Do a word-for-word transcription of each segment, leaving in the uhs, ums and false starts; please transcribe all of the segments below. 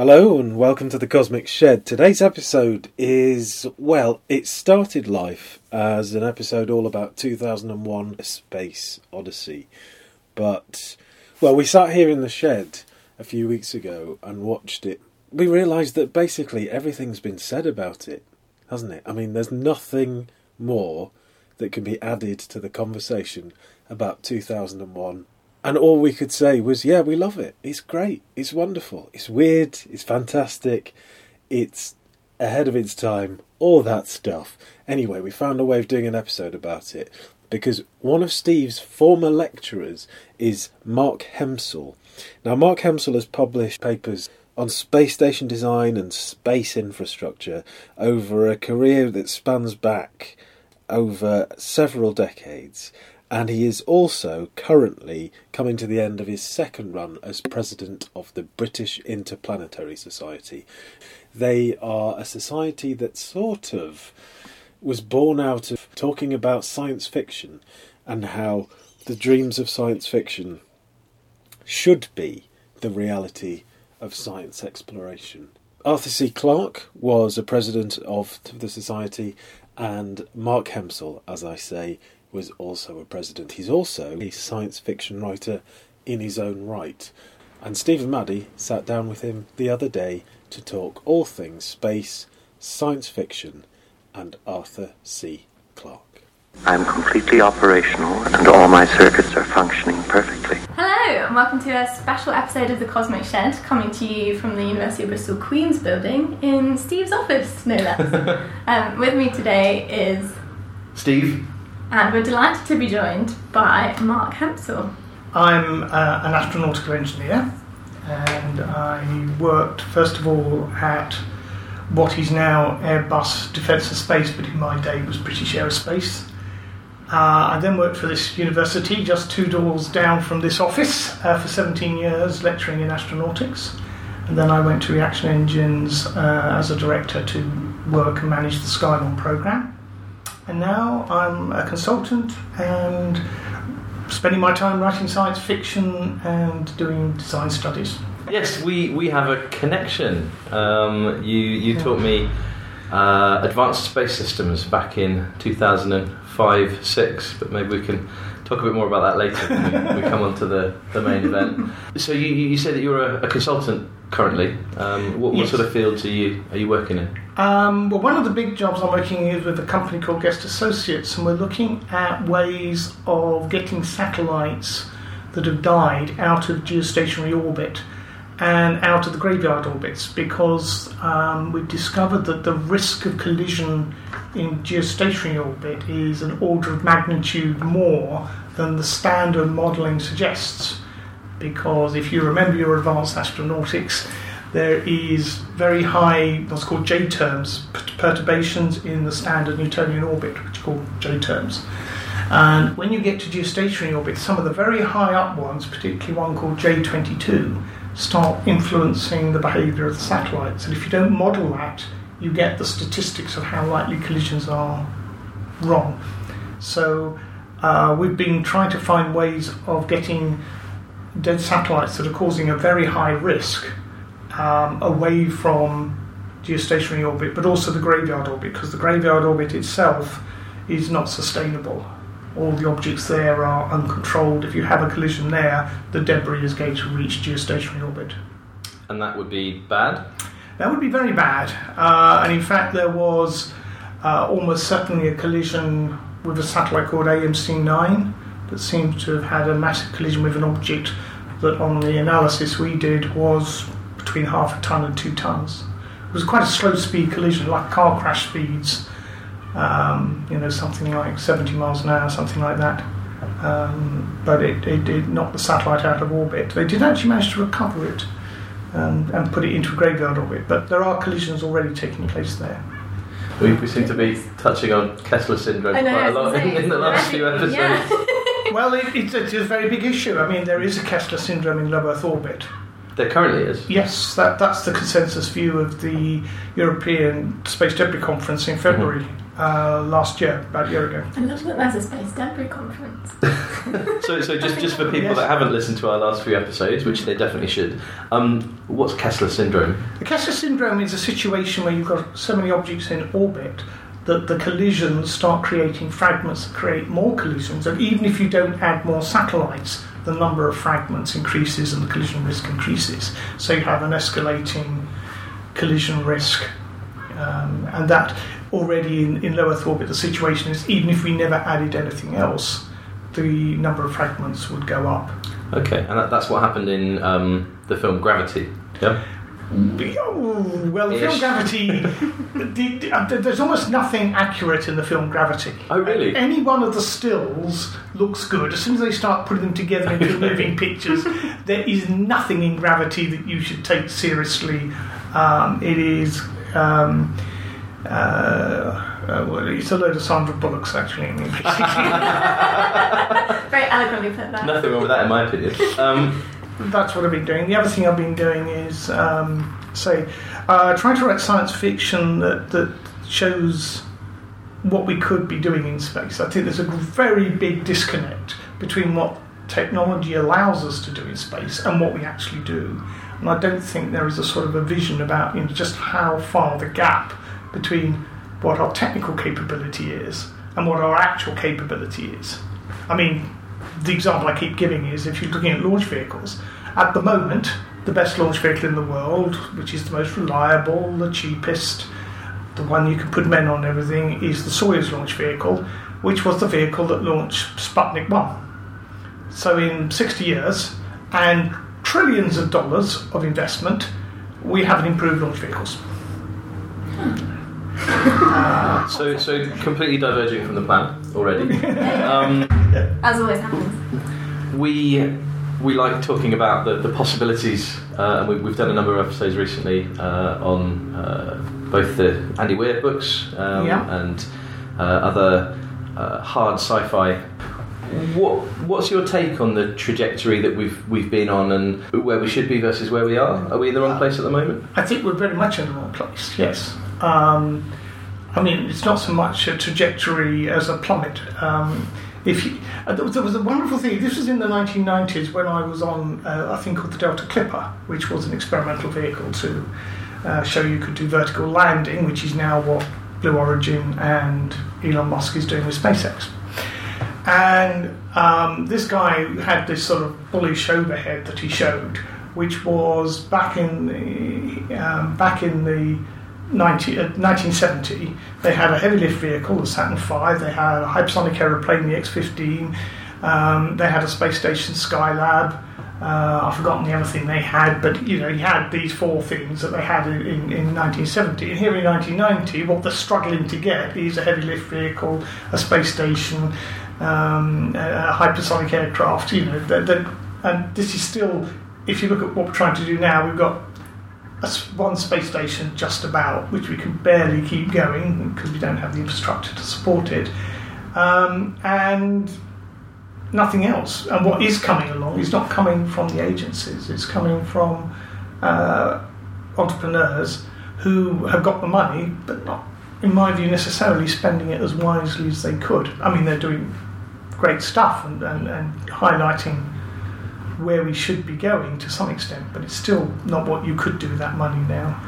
Hello and welcome to the Cosmic Shed. Today's episode is, well, it started life as an episode all about two thousand one A Space Odyssey. But, well, we sat here in the shed a few weeks ago and watched it. We realised that basically everything's been said about it, hasn't it? I mean, there's nothing more that can be added to the conversation about two thousand one. And all we could say was, yeah, we love it. It's great. It's wonderful. It's weird. It's fantastic. It's ahead of its time. All that stuff. Anyway, we found a way of doing an episode about it because one of Steve's former lecturers is Mark Hemsel. Now, Mark Hemsel has published papers on space station design and space infrastructure over a career that spans back over several decades. And he is also currently coming to the end of his second run as president of the British Interplanetary Society. They are a society that sort of was born out of talking about science fiction and how the dreams of science fiction should be the reality of science exploration. Arthur C. Clarke was a president of the society, and Mark Hemsel, as I say, was also a president. He's also a science fiction writer in his own right. And Stephen Maddy sat down with him the other day to talk all things space, science fiction, and Arthur C. Clarke. I'm completely operational and all my circuits are functioning perfectly. Hello and welcome to a special episode of The Cosmic Shed, coming to you from the University of Bristol Queen's building in Steve's office, no less. um, with me today is Steve. And we're delighted to be joined by Mark Hemsel. I'm uh, an astronautical engineer, and I worked first of all at what is now Airbus Defence and Space, but in my day was British Aerospace. Uh, I then worked for this university just two doors down from this office uh, for seventeen years, lecturing in astronautics. And then I went to Reaction Engines uh, as a director to work and manage the Skylon programme. And now I'm a consultant and spending my time writing science fiction and doing design studies. Yes, we, we have a connection. Um, you you yeah. taught me uh, advanced space systems back in two thousand five six, but maybe we can talk a bit more about that later when we, we come on to the, the main event. So you, you said that you're a, a consultant currently. Um, what, what yes. sort of fields are you are you working in? Um, well, one of the big jobs I'm working is with a company called Guest Associates, and we're looking at ways of getting satellites that have died out of geostationary orbit and out of the graveyard orbits, because um, we've discovered that the risk of collision in geostationary orbit is an order of magnitude more than the standard modelling suggests. Because if you remember your advanced astronautics, there is very high, what's called J-terms, perturbations in the standard Newtonian orbit, which are called J-terms. And when you get to geostationary orbit, some of the very high up ones, particularly one called J twenty-two, start influencing the behaviour of the satellites. And if you don't model that, you get the statistics of how likely collisions are wrong. So uh, we've been trying to find ways of getting dead satellites that are causing a very high risk um, away from geostationary orbit, but also the graveyard orbit, because the graveyard orbit itself is not sustainable. All the objects there are uncontrolled. If you have a collision there, the debris is going to reach geostationary orbit. And that would be bad? That would be very bad. Uh, and in fact, there was uh, almost certainly a collision with a satellite called A M C nine that seems to have had a massive collision with an object that on the analysis we did was between half a tonne and two tonnes. It was quite a slow speed collision, like car crash speeds, um, you know, something like seventy miles an hour, something like that. Um, but it, it did knock the satellite out of orbit. They did actually manage to recover it and, and put it into a graveyard orbit, but there are collisions already taking place there. We, we seem to be touching on Kessler syndrome know, quite a lot in, in the last few episodes. Yeah. Well, it, it's, it's a very big issue. I mean, there is a Kessler syndrome in low Earth orbit. There currently is? Yes, that, that's the consensus view of the European Space Debris Conference in February. Mm-hmm. uh, last year, about a year ago. I love that there's a space debris conference. So, so just, just for people Yes. that haven't listened to our last few episodes, which they definitely should, um, what's Kessler syndrome? The Kessler syndrome is a situation where you've got so many objects in orbit that the collisions start creating fragments that create more collisions, and even if you don't add more satellites, the number of fragments increases and the collision risk increases. So you have an escalating collision risk, um, and that already in, in low Earth orbit the situation is even if we never added anything else, the number of fragments would go up. Okay, and that, that's what happened in um, the film Gravity. Yeah. Oh, well, the film Ish. Gravity, the, the, uh, there's almost nothing accurate in the film Gravity. Oh, really? Any one of the stills looks good. As soon as they start putting them together into living pictures, there is nothing in Gravity that you should take seriously. Um, it is... Um, uh, uh, well, it's a load of Sandra Bullocks, actually. I mean, basically. Very eloquently put that. Nothing wrong with that, in my opinion. Um, That's what I've been doing. The other thing I've been doing is, um, say, uh, trying to write science fiction that, that shows what we could be doing in space. I think there's a very big disconnect between what technology allows us to do in space and what we actually do. And I don't think there is a sort of a vision about, you know, just how far the gap between what our technical capability is and what our actual capability is. I mean, the example I keep giving is if you're looking at launch vehicles, at the moment, the best launch vehicle in the world, which is the most reliable, the cheapest, the one you can put men on and everything, is the Soyuz launch vehicle, which was the vehicle that launched Sputnik one. So in sixty years, and trillions of dollars of investment, we haven't improved launch vehicles. uh, so, so completely diverging from the plan already. Um, As always happens. we we like talking about the, the possibilities, uh, and we, we've done a number of episodes recently uh, on uh, both the Andy Weir books um, Yeah. and uh, other uh, hard sci-fi. What what's your take on the trajectory that we've we've been on, and where we should be versus where we are? Are we in the wrong place at the moment? I think we're very much in the wrong place, yes. Um, I mean, it's not so much a trajectory as a plummet. Um, if you, uh, there, was, there was a wonderful thing, this was in the nineteen nineties when I was on uh, a thing called the Delta Clipper, which was an experimental vehicle to uh, show you could do vertical landing, which is now what Blue Origin and Elon Musk is doing with SpaceX. And um, this guy had this sort of bullish overhead that he showed, which was back in the um, back in the nineteen, uh, nineteen seventy. They had a heavy lift vehicle, the Saturn five. They had a hypersonic aeroplane, the X fifteen. Um, they had a space station, Skylab. Uh, I've forgotten the other thing they had, but you know, he had these four things that they had in, in, in nineteen seventy. And here in nineteen ninety, what they're struggling to get is a heavy lift vehicle, a space station, um, a hypersonic aircraft. You know, they're, they're, and this is still, if you look at what we're trying to do now, we've got a, one space station just about, which we can barely keep going because we don't have the infrastructure to support it, um, and nothing else. And what is coming along is not coming from the agencies, it's coming from uh, entrepreneurs who have got the money but not, in my view, necessarily spending it as wisely as they could. I mean, they're doing great stuff and, and, and highlighting where we should be going to some extent, but it's still not what you could do with that money now.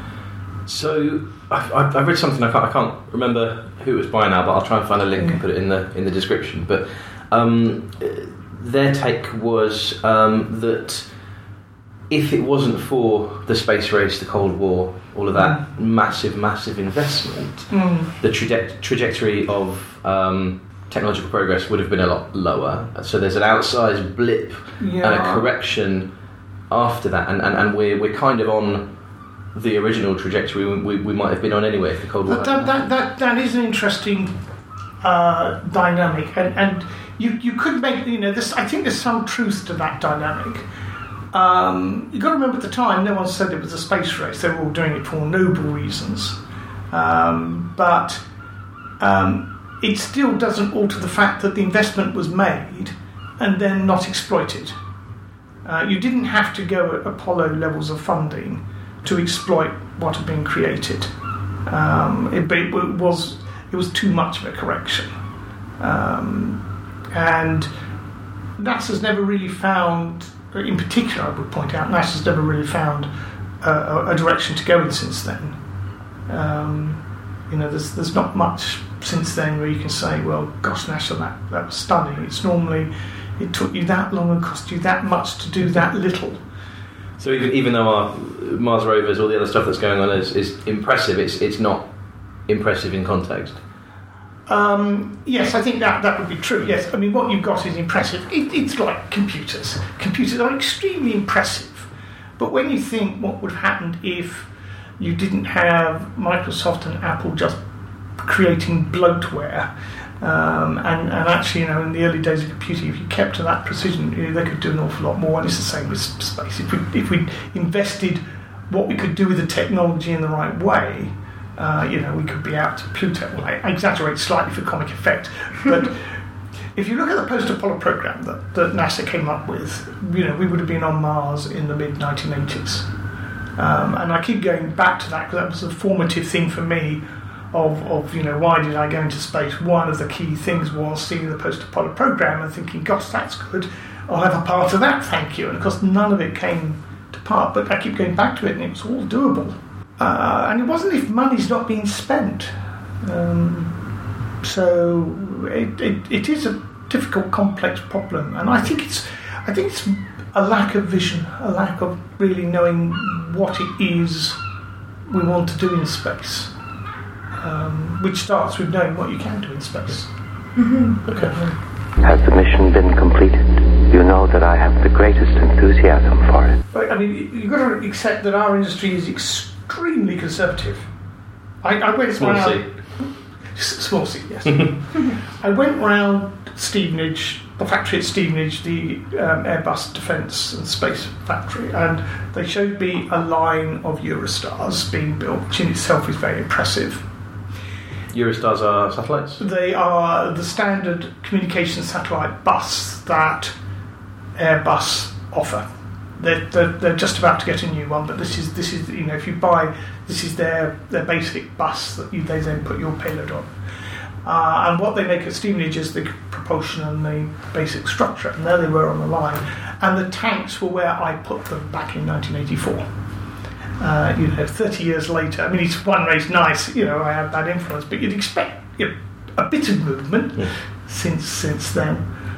So I've, I've I've read something, I can't, I can't remember who it was by now, but I'll try and find a link and put it in the in the description. But um, their take was um, that if it wasn't for the space race, the Cold War, all of that mm. massive, massive investment, mm. the traje- trajectory of um, technological progress would have been a lot lower. So there's an outsized blip yeah. and a correction after that, and, and, and we're we're kind of on the original trajectory we, we might have been on anyway if the Cold War. That, that, that, that is an interesting uh, dynamic, and, and you you could make, you know, this. I think there's some truth to that dynamic. Um, you've got to remember at the time, no one said it was a space race. They were all doing it for noble reasons. Um, but um, it still doesn't alter the fact that the investment was made and then not exploited. Uh, you didn't have to go at Apollo levels of funding to exploit what had been created. Um, it, it was it was too much of a correction. Um, and NASA's never really found, in particular I would point out, NASA's never really found a, a direction to go in since then. Um, you know, there's there's not much since then where you can say, well, gosh, NASA, that, that was stunning. It's normally, it took you that long and cost you that much to do that little. So even, even though our Mars rovers, all the other stuff that's going on is, is impressive, it's it's not impressive in context. Um, yes, I think that, that would be true. Yes, I mean, what you've got is impressive. It, it's like computers. Computers are extremely impressive. But when you think what would have happened if you didn't have Microsoft and Apple just creating bloatware, um, and, and actually, you know, in the early days of computing, if you kept to that precision, you know, they could do an awful lot more. And it's the same with space. If we if we invested what we could do with the technology in the right way, Uh, you know, we could be out to Pluto. Well, I exaggerate slightly for comic effect, but if you look at the post-Apollo program that, that NASA came up with, you know, we would have been on Mars in the mid nineteen eighties. Um, and I keep going back to that because that was a formative thing for me of, of, you know, why did I go into space? One of the key things was seeing the post-Apollo program and thinking, gosh, that's good. I'll have a part of that, thank you. And of course, none of it came to part, but I keep going back to it and it was all doable. Uh, and it wasn't if money's not being spent. Um, so it, it, it is a difficult, complex problem, and I think it's I think it's a lack of vision, a lack of really knowing what it is we want to do in space, um, which starts with knowing what you can do in space. Mm-hmm. Okay. Has the mission been completed? You know that I have the greatest enthusiasm for it. But, I mean, you've got to accept that our industry is extremely extremely conservative. I, I went Small round, C. Small C, yes. I went round Stevenage, the factory at Stevenage, the um, Airbus Defence and Space Factory, and they showed me a line of Eurostars being built, which in itself is very impressive. Eurostars are satellites? They are the standard communication satellite bus that Airbus offer. They're, they're, they're just about to get a new one, but this is this is you know if you buy this is their their basic bus that you, they then put your payload on, uh, and what they make at Stevenage is the propulsion and the basic structure, and there they were on the line, and the tanks were where I put them back in nineteen eighty-four. Uh, you know, thirty years later, I mean, it's one race nice, you know, I had that influence, but you'd expect you know, a bit of movement yeah. since since then,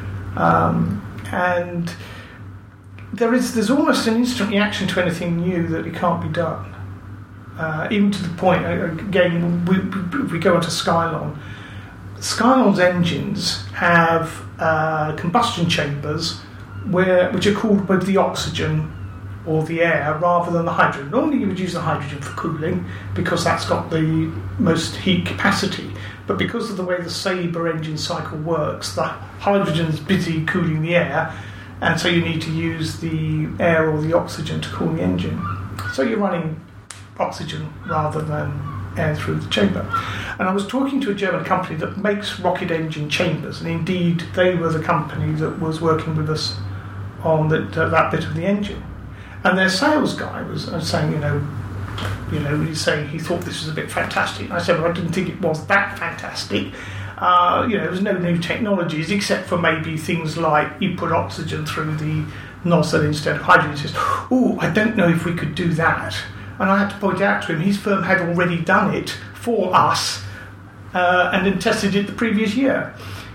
um, and. There is, there's almost an instant reaction to anything new that it can't be done. Uh, even to the point, again, we, we, we go onto Skylon. Skylon's engines have uh, combustion chambers where, which are cooled by the oxygen or the air rather than the hydrogen. Normally you would use the hydrogen for cooling because that's got the most heat capacity. But because of the way the Sabre engine cycle works, the hydrogen's busy cooling the air, and so you need to use the air or the oxygen to cool the engine. So you're running oxygen rather than air through the chamber. And I was talking to a German company that makes rocket engine chambers, and indeed they were the company that was working with us on the, uh, that bit of the engine. And their sales guy was uh, saying, you know, you know, he's saying he thought this was a bit fantastic. And I said, well, I didn't think it was that fantastic. Uh, you know, there was no new technologies except for maybe things like you put oxygen through the nozzle instead of hydrogen. He says, oh, I don't know if we could do that. And I had to point out to him his firm had already done it for us uh, and then tested it the previous year.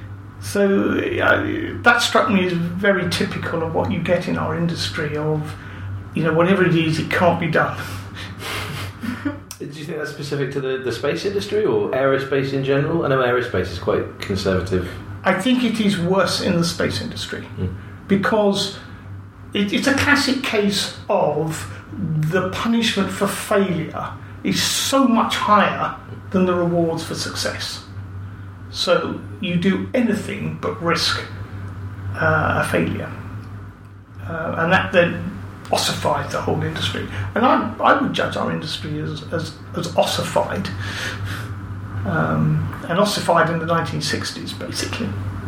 So uh, that struck me as very typical of what you get in our industry of, you know, whatever it is, it can't be done. Do you think that's specific to the, the space industry or aerospace in general? I know aerospace is quite conservative. I think it is worse in the space industry mm. because it, it's a classic case of the punishment for failure is so much higher than the rewards for success. So you do anything but risk uh, a failure. Uh, and that then ossified the whole industry, and I, I would judge our industry as as, as ossified, um, and ossified in the nineteen sixties, basically.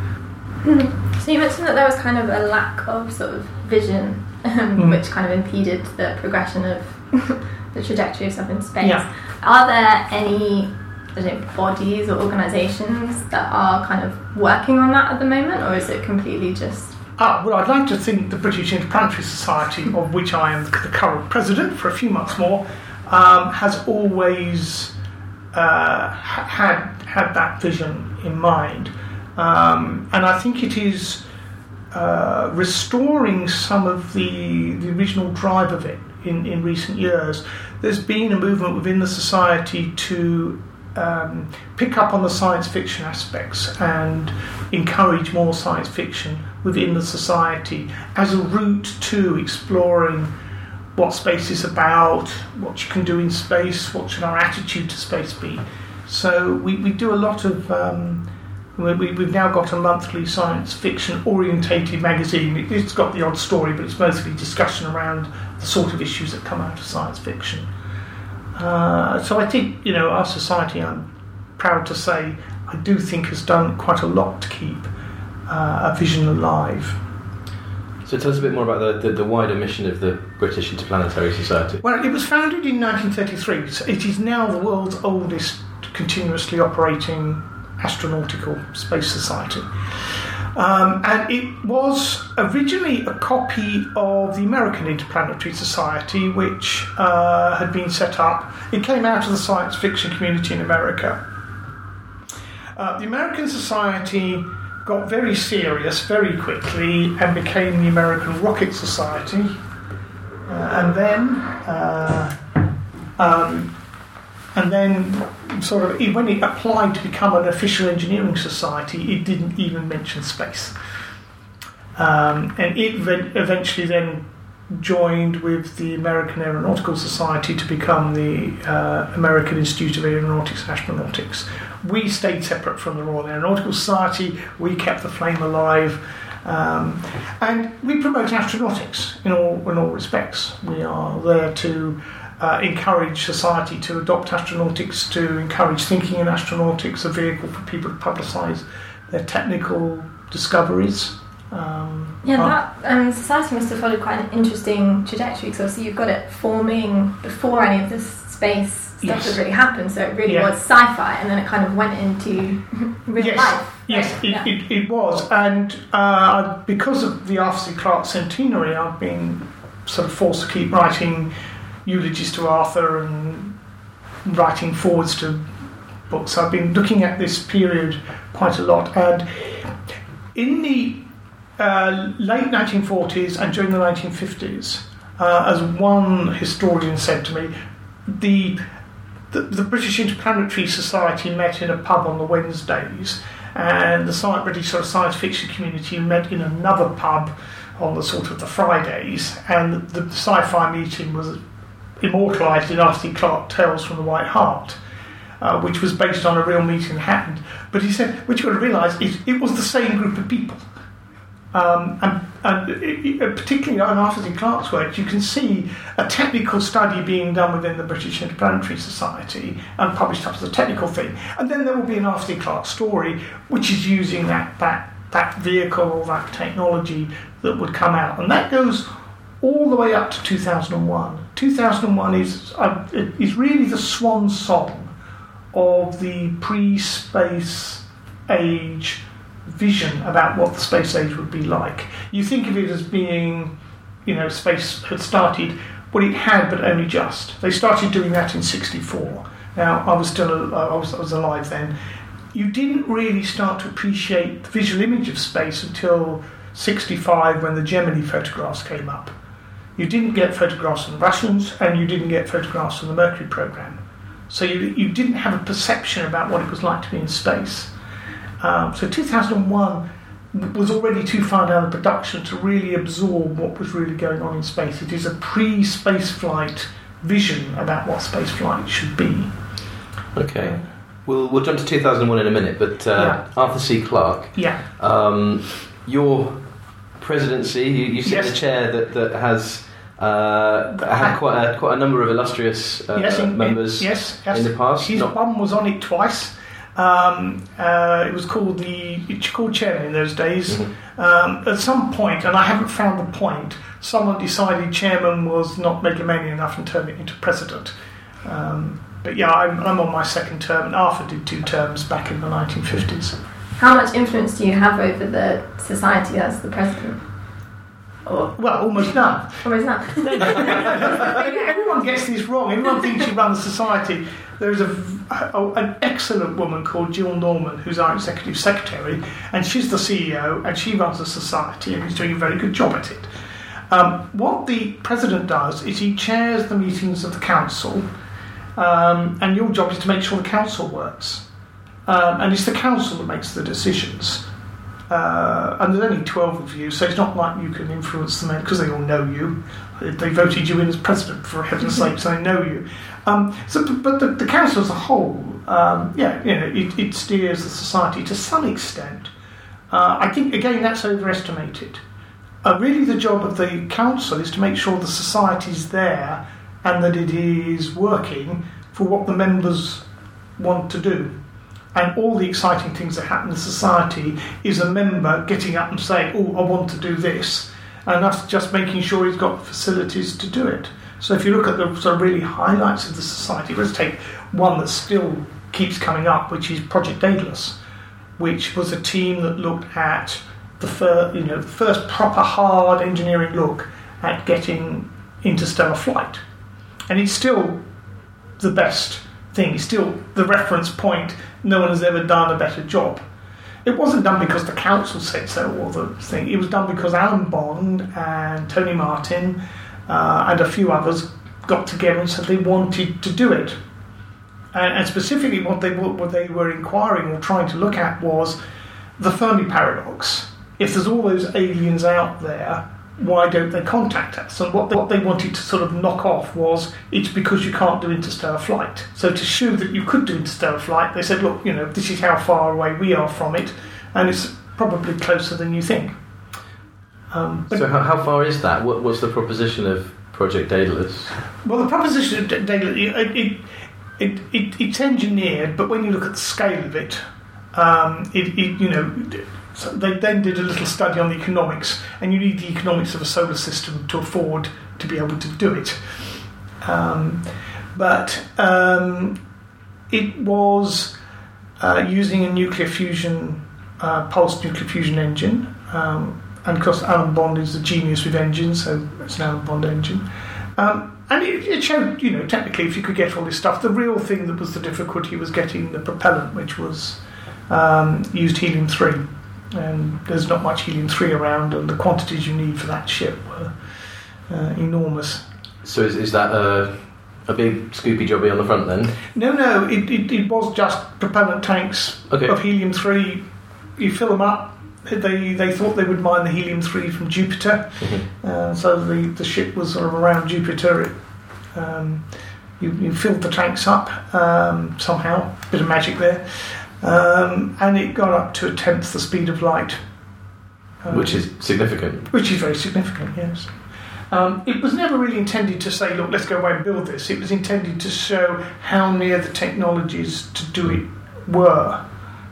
Mm. So you mentioned that there was kind of a lack of sort of vision, um, mm. which kind of impeded the progression of the trajectory of stuff in space. Yeah. Are there any I don't know, bodies or organisations that are kind of working on that at the moment, or is it completely just... Ah, well, I'd like to think the British Interplanetary Society, of which I am the current president for a few months more, um, has always uh, had had that vision in mind. Um, and I think it is uh, restoring some of the, the original drive of it in, in recent years. There's been a movement within the society to um, pick up on the science fiction aspects and encourage more science fiction within the society as a route to exploring what space is about, what you can do in space, what should our attitude to space be. So we, we do a lot of... Um, we, we've now got a monthly science fiction orientated magazine. It, it's got the odd story, but it's mostly discussion around the sort of issues that come out of science fiction. Uh, so I think, you know, our society, I'm proud to say, I do think has done quite a lot to keep uh, a vision alive. So tell us a bit more about the, the, the wider mission of the British Interplanetary Society. Well, it was founded in nineteen thirty-three. So it is now the world's oldest continuously operating astronautical space society. Um, and it was originally a copy of the American Interplanetary Society, which uh, had been set up. It came out of the science fiction community in America. Uh, the American Society got very serious very quickly and became the American Rocket Society. Uh, and then, uh, um, and then, sort of, when it applied to become an official engineering society, it didn't even mention space. Um, and it eventually then joined with the American Aeronautical Society to become the uh, American Institute of Aeronautics and Astronautics. We stayed separate from the Royal Aeronautical Society. We kept the flame alive. Um, and we promote astronautics in all, in all respects. We are there to uh, encourage society to adopt astronautics, to encourage thinking in astronautics, a vehicle for people to publicise their technical discoveries. Um, yeah, that um, society must have followed quite an interesting trajectory, because obviously you've got it forming before any of this space stuff yes. had really happened, so it really yeah. was sci-fi, and then it kind of went into real yes. life. Yes, right? it, yeah. it, it was, and uh, because of the Arthur C. Clarke centenary, I've been sort of forced to keep writing eulogies to Arthur and writing forwards to books. I've been looking at this period quite a lot, and in the uh, late nineteen forties and during the nineteen fifties, uh, as one historian said to me, the, the the British Interplanetary Society met in a pub on the Wednesdays, and the science, British sort of science fiction community met in another pub on the sort of the Fridays, and the, the sci-fi meeting was immortalised in Arthur C. Clarke Tales from the White Hart, uh, which was based on a real meeting that happened. But he said, what you've got to realise is it was the same group of people. Um, and and it, it, particularly in Arthur C. Clarke's work, you can see a technical study being done within the British Interplanetary Society and published up as a technical thing. And then there will be an Arthur C. Clarke story which is using that, that, that vehicle or that technology that would come out. And that goes all the way up to two thousand one. two thousand one is, uh, is really the swan song of the pre-space age vision about what the space age would be like. You think of it as being, you know, space had started, well, it had, but only just. They started doing that in sixty-four. Now, I was still, I was, I was alive then. You didn't really start to appreciate the visual image of space until sixty-five, when the Gemini photographs came up. You didn't get photographs from the Russians, and you didn't get photographs from the Mercury program. So you, you didn't have a perception about what it was like to be in space. Um, so two thousand one was already too far down the production to really absorb what was really going on in space. It is a pre-space flight vision about what space flight should be. Okay. We'll, we'll jump to two thousand one in a minute, but uh, yeah. Arthur C. Clarke, yeah. um, your presidency, you, you sit yes. in a chair that, that has uh, had quite a, quite a number of illustrious uh, yes, in, members in, yes, yes. in the past. His Not... mum was on it twice. Um, uh, it was called the it's called chairman in those days. Mm-hmm. Um, at some point, and I haven't found the point, someone decided chairman was not megalomania enough and turned it into president. Um, but yeah, I'm, I'm on my second term, and Arthur did two terms back in the nineteen fifties. How much influence do you have over the society as the president? Or Well, almost none. almost not. Everyone gets this wrong. Everyone thinks you run the society. There's a, a, an excellent woman called Jill Norman, who's our executive secretary, and she's the C E O, and she runs the society, and she's doing a very good job at it. Um, what the president does is he chairs the meetings of the council, um, and your job is to make sure the council works. Um, and it's the council that makes the decisions. Uh, and there's only twelve of you, so it's not like you can influence them because they all know you. They voted you in as president, for heaven's sake, so they know you. Um, so, but the, the council as a whole, um, yeah, you know, it, it steers the society to some extent. Uh, I think, again, that's overestimated. Uh, really, the job of the council is to make sure the society's there and that it is working for what the members want to do. And all the exciting things that happen in society is a member getting up and saying, oh, I want to do this. And us just making sure he's got the facilities to do it. So if you look at the sort of really highlights of the society, let's take one that still keeps coming up, which is Project Daedalus, which was a team that looked at the fir- you know, first proper hard engineering look at getting interstellar flight. And it's still the best thing. It's still the reference point. No one has ever done a better job. It wasn't done because the council said so or the thing. It was done because Alan Bond and Tony Martin uh, and a few others got together and said they wanted to do it. And, and specifically what they, what they were inquiring or trying to look at was the Fermi paradox. If there's all those aliens out there, why don't they contact us? And what they, what they wanted to sort of knock off was, it's because you can't do interstellar flight. So to show that you could do interstellar flight, they said, look, you know, this is how far away we are from it, and it's probably closer than you think. Um, but so how, how far is that? What was the proposition of Project Daedalus? Well, the proposition of Daedalus, it, it, it, it, it's engineered, but when you look at the scale of it, um, it, it you know... So they then did a little study on the economics, and you need the economics of a solar system to afford to be able to do it. Um, but um, it was uh, using a nuclear fusion, uh, pulsed nuclear fusion engine, um, and of course Alan Bond is the genius with engines, so it's an Alan Bond engine. Um, and it, it showed, you know, technically if you could get all this stuff, the real thing that was the difficulty was getting the propellant, which was um, used helium three. And there's not much helium three around, and the quantities you need for that ship were uh, enormous. So is, is that a, a big scoopy jobby on the front then? No, no, it, it, it was just propellant tanks okay. of helium three. You fill them up. They they thought they would mine the helium three from Jupiter, mm-hmm. uh, so the, the ship was sort of around Jupiter. It, um, you, you filled the tanks up um, somehow, bit of magic there. Um, and it got up to a tenth the speed of light. Um, which is significant. Which is very significant, yes. Um, it was never really intended to say, look, let's go away and build this. It was intended to show how near the technologies to do it were.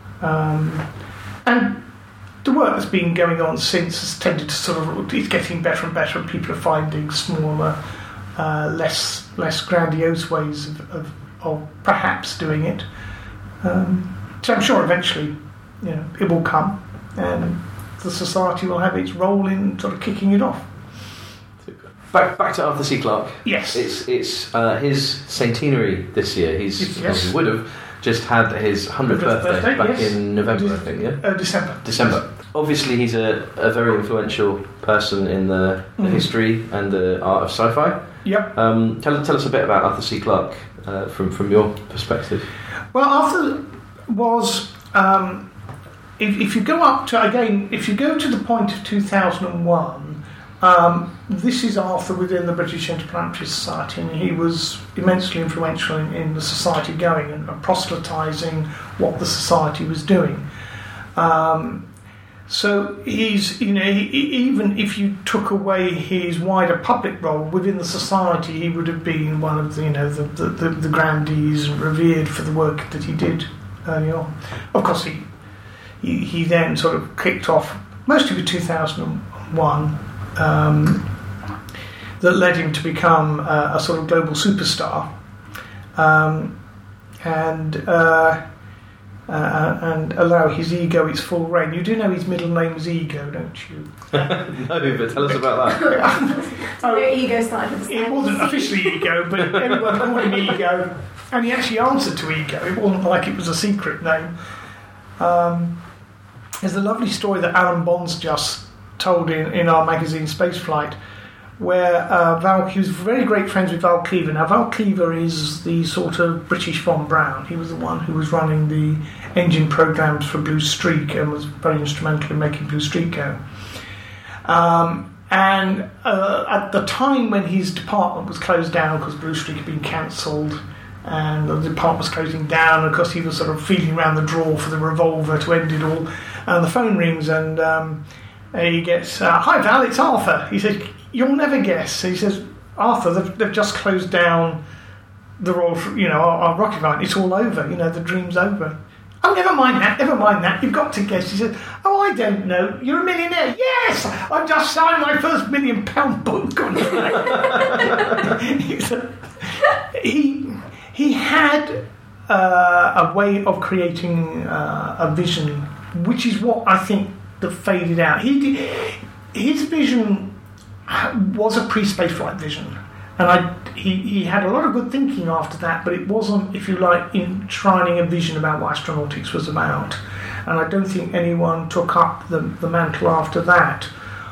Um, and the work that's been going on since has tended to sort of, it's getting better and better, and people are finding smaller, uh, less less grandiose ways of, of, of perhaps doing it. Um, So I'm sure eventually, you know, it will come, and the society will have its role in sort of kicking it off. Back back to Arthur C. Clarke. Yes, it's it's uh, his centenary this year. He's yes. well, he would have just had his hundredth birthday, birthday back yes. in November, De- I think. Yeah, uh, December. December. Obviously, he's a, a very influential person in the, the mm. history and the art of sci-fi. Yep. Um, tell tell us a bit about Arthur C. Clarke uh, from from your perspective. Well, Arthur was, um, if, if you go up to, again, if you go to the point of two thousand one, um, this is Arthur within the British Interplanetary Society, and he was immensely influential in, in the society going and, and proselytising what the society was doing. Um, so he's, you know, he, even if you took away his wider public role within the society, he would have been one of the, you know, the, the, the, the grandees and revered for the work that he did early on. Of course, he, he he then sort of kicked off, mostly with two thousand one, um, that led him to become uh, a sort of global superstar. Um, and uh, uh, and allow his ego its full reign. You do know his middle name is Ego, don't you? No, but tell us about that. So your ego started with It wasn't officially Ego, but everyone called him Ego, and he actually answered to Ego. It wasn't like it was a secret name. Um, there's a lovely story that Alan Bonds just told in, in our magazine Spaceflight, where uh, Val, he was very great friends with Val Cleaver. Now, Val Cleaver is the sort of British Von Braun. He was the one who was running the engine programs for Blue Streak and was very instrumental in making Blue Streak go. Um, and uh, at the time when his department was closed down because Blue Streak had been cancelled and the department was closing down, and of course he was sort of feeling around the drawer for the revolver to end it all, and the phone rings and um, he gets, uh, "Hi Val, it's Arthur." He says, "You'll never guess." He says, "Arthur, they've, they've just closed down the Royal, you know, our, our rocket line. It's all over. You know, the dream's over." "Oh, never mind that. Never mind that. You've got to guess." He said, "Oh, I don't know. You're a millionaire." "Yes, I've just signed my first million pound book contract." he, said, he he had uh, a way of creating uh, a vision, which is what I think that faded out. He did, his vision was a pre-spaceflight vision, and I, he, he had a lot of good thinking after that, but it wasn't, if you like, enshrining a vision about what astronautics was about. And I don't think anyone took up the, the mantle after that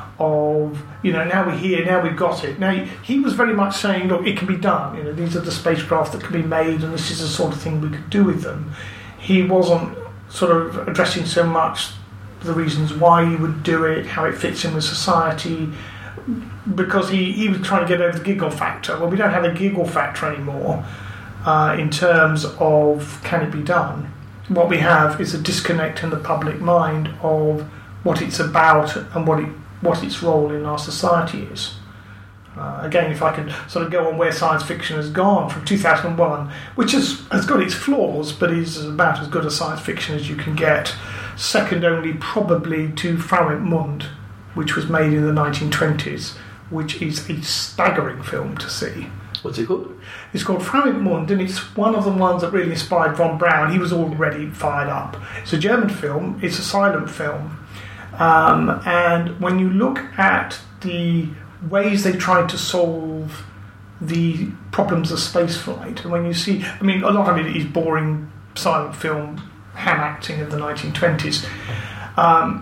of, you know, now we're here, now we've got it. Now, he, he was very much saying, look, it can be done. You know, these are the spacecraft that can be made, and this is the sort of thing we could do with them. He wasn't sort of addressing so much the reasons why you would do it, how it fits in with society, because he, he was trying to get over the giggle factor. Well, we don't have a giggle factor anymore uh, in terms of can it be done. What we have is a disconnect in the public mind of what it's about and what it, what its role in our society is. Uh, again, if I could sort of go on where science fiction has gone from two thousand one, which has, has got its flaws, but is about as good a science fiction as you can get, second only probably to Frau im Mond, which was made in the nineteen twenties, which is a staggering film to see. What's it called? It's called Frau im Mond, and it's one of the ones that really inspired Von Braun. He was already fired up. It's a German film. It's a silent film. Um, and when you look at the ways they tried to solve the problems of spaceflight, and when you see, I mean, a lot of it is boring silent film ham acting of the nineteen twenties. Um,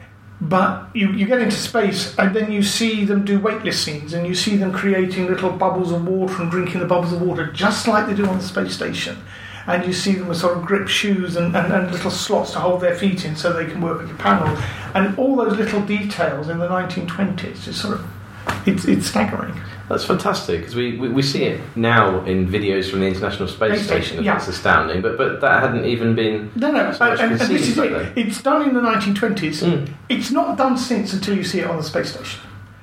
But you, you get into space and then you see them do weightless scenes, and you see them creating little bubbles of water and drinking the bubbles of water just like they do on the space station. And you see them with sort of grip shoes and, and, and little slots to hold their feet in so they can work with the panel. And all those little details in the nineteen twenties, it's sort of, it's, it's staggering. That's fantastic, because we, we, we see it now in videos from the International Space, Space Station, Station, and yeah. that's astounding, but but that hadn't even been No, no, so much and, and this is conceived it. back then. It's done in the nineteen twenties. Mm. It's not done since until you see it on the space station.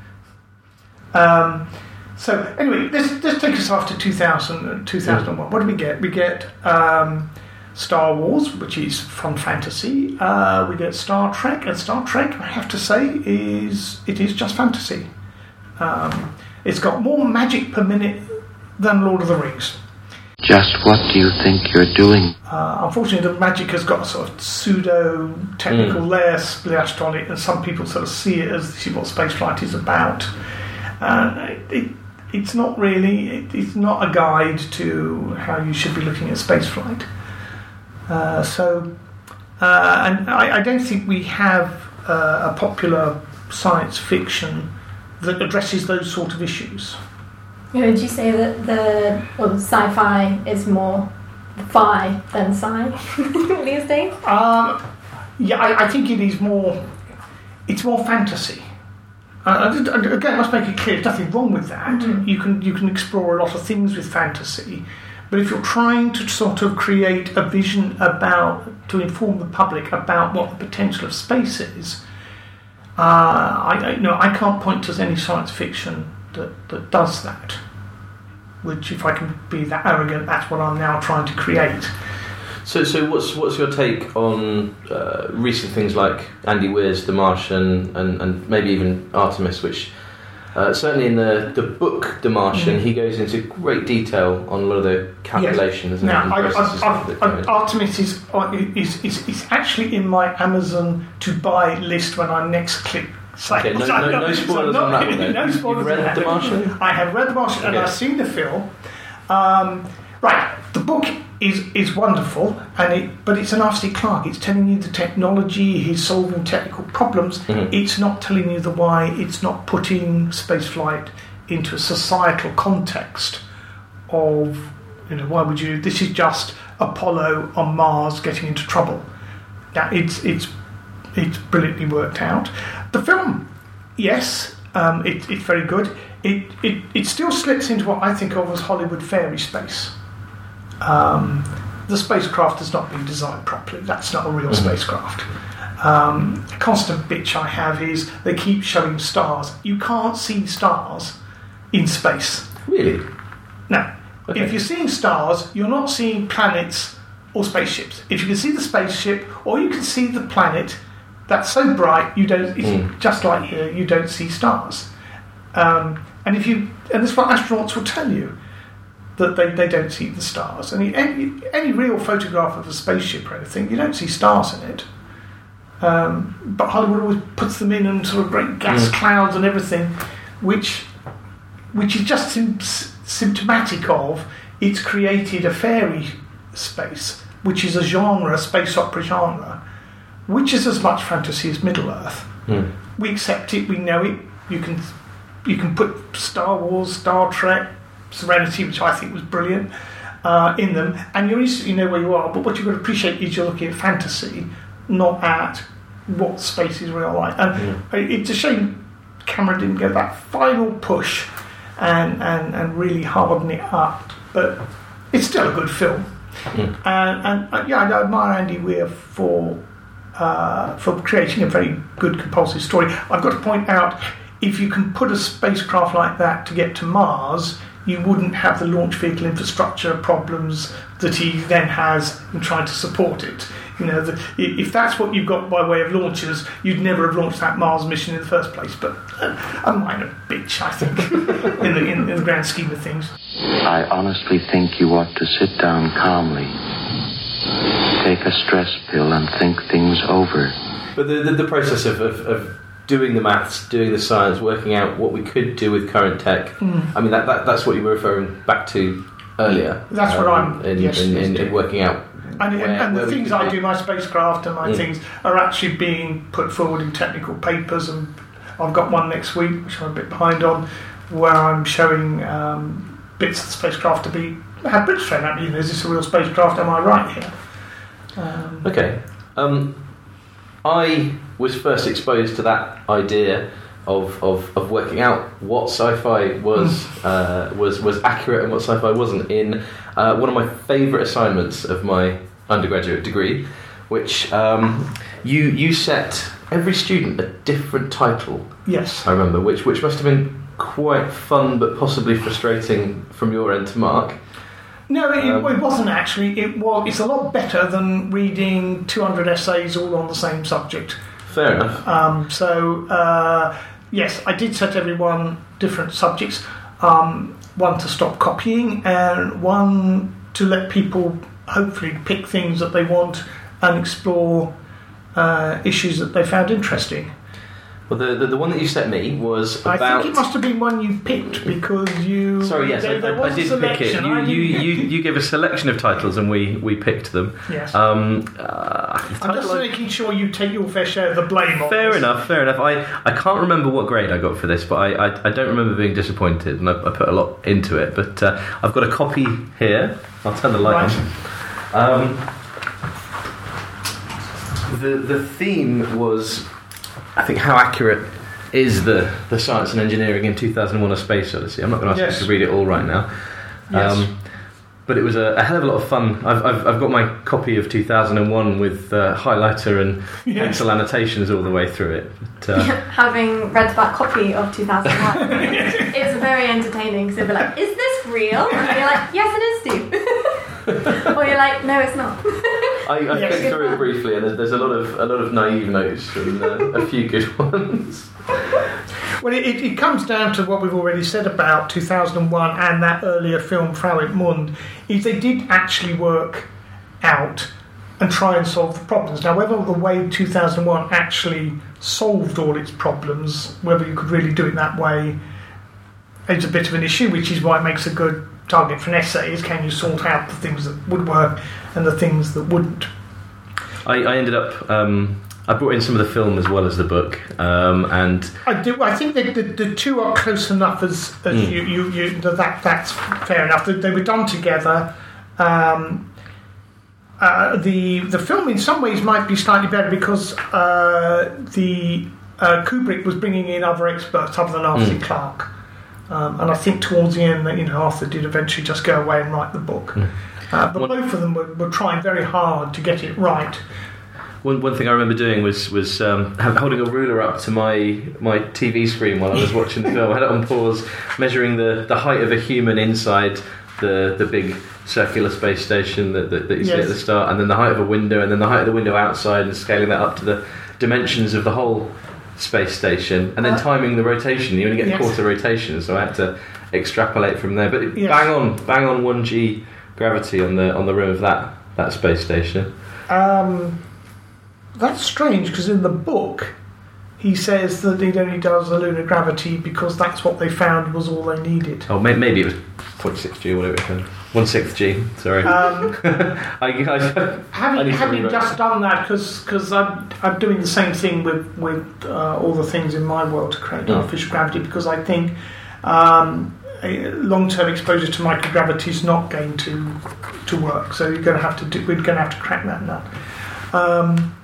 Um, so anyway, let's, let's take us after two thousand, two thousand one. What do we get? We get um, Star Wars, which is fun fantasy. Uh, we get Star Trek, and Star Trek, I have to say, is it is just fantasy. Um, it's got more magic per minute than Lord of the Rings. Just what do you think you're doing? Uh, unfortunately, the magic has got a sort of pseudo-technical Mm. layer splashed on it, and some people sort of see it as this is what spaceflight is about. Uh, it, it, it's not really, it, it's not a guide to how you should be looking at spaceflight. Uh, so, uh, and I, I don't think we have uh, a popular science fiction that addresses those sort of issues. You know, would you say that the well, sci-fi is more fi than sci these days? Um, yeah, I, I think it is more. It's more fantasy. Uh, again, I must make it clear. There's nothing wrong with that. Mm-hmm. You can you can explore a lot of things with fantasy, but if you're trying to sort of create a vision about to inform the public about what the potential of space is, uh, I I- you know I can't point to any science fiction that, that does that. Which, if I can be that arrogant, that's what I'm now trying to create. So, so what's what's your take on uh, recent things like Andy Weir's The Martian and, and maybe even Artemis, which Uh, certainly in the, the book The Martian, he goes into great detail on a lot of the calculations. Yes. And, now, and I, processes I, that I, go in. Artemis is, is, is, is actually in my Amazon to buy list when I next click. So, Okay, no- so no- I'm no so spoilers I'm on that one then. No You've spoilers read on that. The Martian? I have read The Martian and Okay. I've seen the film. Um, right, the book is is wonderful, and it but it's an Arthur C. Clarke. It's telling you the technology. He's solving technical problems. Mhm. It's not telling you the why. It's not putting spaceflight into a societal context of, you know, why would you? This is just Apollo on Mars getting into trouble. Yeah, it's it's it's brilliantly worked out. The film, yes, um, it, it's very good. It, it it still slips into what I think of as Hollywood fairy space. Um, the spacecraft has not been designed properly. That's not a real Mhm. spacecraft. Um, a constant bitch I have is they keep showing stars. You can't see stars in space. Really? No. Okay. If you're seeing stars, you're not seeing planets or spaceships. If you can see the spaceship or you can see the planet, that's so bright you don't. It's Mm. just like here, you don't see stars. Um, and if you, and this is what astronauts will tell you, that they, they don't see the stars. And any, any real photograph of a spaceship or anything, you don't see stars in it. Um, but Hollywood always puts them in and sort of great gas Mm. clouds and everything, which which is just sim- symptomatic of it's created a fairy space, which is a genre, a space opera genre, which is as much fantasy as Middle Earth. Mm. We accept it, we know it. You can you can put Star Wars, Star Trek, Serenity, which I think was brilliant, uh, in them, and you instantly know where you are. But what you've got to appreciate is you're looking at fantasy, not at what space is real like. And Mm. it's a shame Cameron didn't get that final push and, and, and really harden it up. But it's still a good film. Mm. And, and uh, yeah, I admire Andy Weir for uh, for creating a very good compulsive story. I've got to point out, if you can put a spacecraft like that to get to Mars, you wouldn't have the launch vehicle infrastructure problems that he then has in trying to support it. You know, the, if that's what you've got by way of launches, you'd never have launched that Mars mission in the first place. But uh, a minor bitch, I think, in, the, in, in the grand scheme of things. I honestly think you ought to sit down calmly, take a stress pill, and think things over. But the, the, the process of, of, of doing the maths, doing the science, working out what we could do with current tech, Mm. I mean, that, that that's what you were referring back to earlier. That's what I'm- in, yes, in, yes, in, do. in working out. And, where- and, and where the we things could I be. do, my spacecraft and my Mm. things, are actually being put forward in technical papers. And I've got one next week, which I'm a bit behind on, where I'm showing um, bits of the spacecraft to be have bits thrown at me. You know, is this a real spacecraft? Am I right here? Um, Okay. Um, I was first exposed to that idea of, of, of working out what sci-fi was uh, was was accurate and what sci-fi wasn't in uh, one of my favourite assignments of my undergraduate degree, which um, you you set every student a different title. yes. I remember, which which must have been quite fun but possibly frustrating from your end to Mark. No, it, Um, it wasn't actually. It was. It's a lot better than reading two hundred essays all on the same subject. Fair enough. Um, so, uh, yes, I did set everyone different subjects. Um, one to stop copying, and one to let people hopefully pick things that they want and explore uh, issues that they found interesting. Well, the, the the one that you set me was about. I think it must have been one you picked because you. Sorry, yes, there, I, there I, was I did a pick it. selection. You, I you, didn't- you, you gave a selection of titles and we, we picked them. Yes. Um, uh, the I'm title just I- making sure you take your fair share of the blame on Fair this. enough, fair enough. I, I can't remember what grade I got for this, but I, I, I don't remember being disappointed, and I, I put a lot into it. But uh, I've got a copy here. I'll turn the light Right. on. Um, the the theme was, I think, how accurate is the, the science and engineering in two thousand one: A Space Odyssey. I'm not going to ask Yes. you to read it all right now. Yes. Um, but it was a, a hell of a lot of fun. I've, I've, I've got my copy of two thousand one with uh, highlighter and Yes. pencil annotations all the way through it. But, uh, Having read that copy of two thousand one, it's very entertaining because they'll be like, "Is this real?" And you're like, "Yes, it is, Steve." Or you're like, "No, it's not." I, I Yes. flicked through it briefly, and there's, there's a lot of a lot of naive notes and uh, a few good ones. Well, it, it comes down to what we've already said about two thousand one and that earlier film, Frau im Mund, is they did actually work out and try and solve the problems. Now, whether the way two thousand one actually solved all its problems, whether you could really do it that way, is a bit of an issue, which is why it makes a good target for an essay, is can you sort out the things that would work and the things that wouldn't. I, I ended up... Um, I brought in some of the film as well as the book, um, and... I do. I think that the, the two are close enough as, as mm. you, you, you, that that's fair enough. They, they were done together. Um, uh, the the film in some ways might be slightly better because uh, the uh, Kubrick was bringing in other experts other than Arthur mm. Clarke. Um, and I think towards the end, you know, Arthur did eventually just go away and write the book. Mm. Uh, but what? both of them were, were trying very hard to get it right. One one thing I remember doing was was um, holding a ruler up to my my T V screen while I was watching the film. I had it on pause, measuring the, the height of a human inside the the big circular space station that, that, that you yes. see at the start, and then the height of a window, and then the height of the window outside, and scaling that up to the dimensions of the whole space station, and then timing the rotation. You only get yes. quarter rotation, so I had to extrapolate from there. But yes. bang on, bang on one G gravity on the on the rim of that that space station. Um, that's strange because in the book he says that it only does the lunar gravity because that's what they found was all they needed. Oh, may- maybe it was zero point six G or whatever it was. one sixth G, sorry. Um, I, I, having I having just done that, because I'm, I'm doing the same thing with, with uh, all the things in my world to create mm. artificial gravity, because I think um, long-term exposure to microgravity is not going to to work. So you're going to have to do, we're going to have to crack that nut. Um,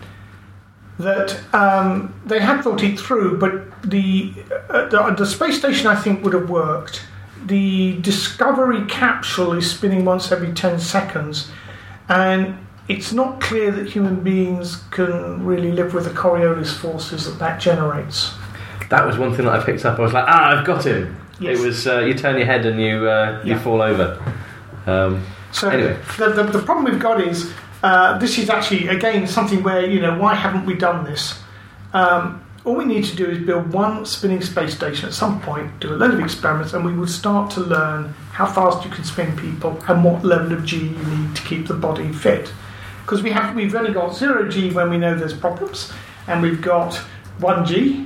that um, they had thought it through, but the, uh, the the space station I think would have worked. The Discovery capsule is spinning once every ten seconds, and it's not clear that human beings can really live with the Coriolis forces that that generates. That was one thing that I picked up. I was like, ah, I've got him. Yes. It was uh, you turn your head and you uh, you yeah. fall over. Um, so anyway, the, the the problem we've got is uh, this is actually again something where, you know, why haven't we done this? Um, All we need to do is build one spinning space station at some point, do a load of experiments, and we will start to learn how fast you can spin people and what level of G you need to keep the body fit. Because we have, we've only got zero G when we know there's problems, and we've got one G,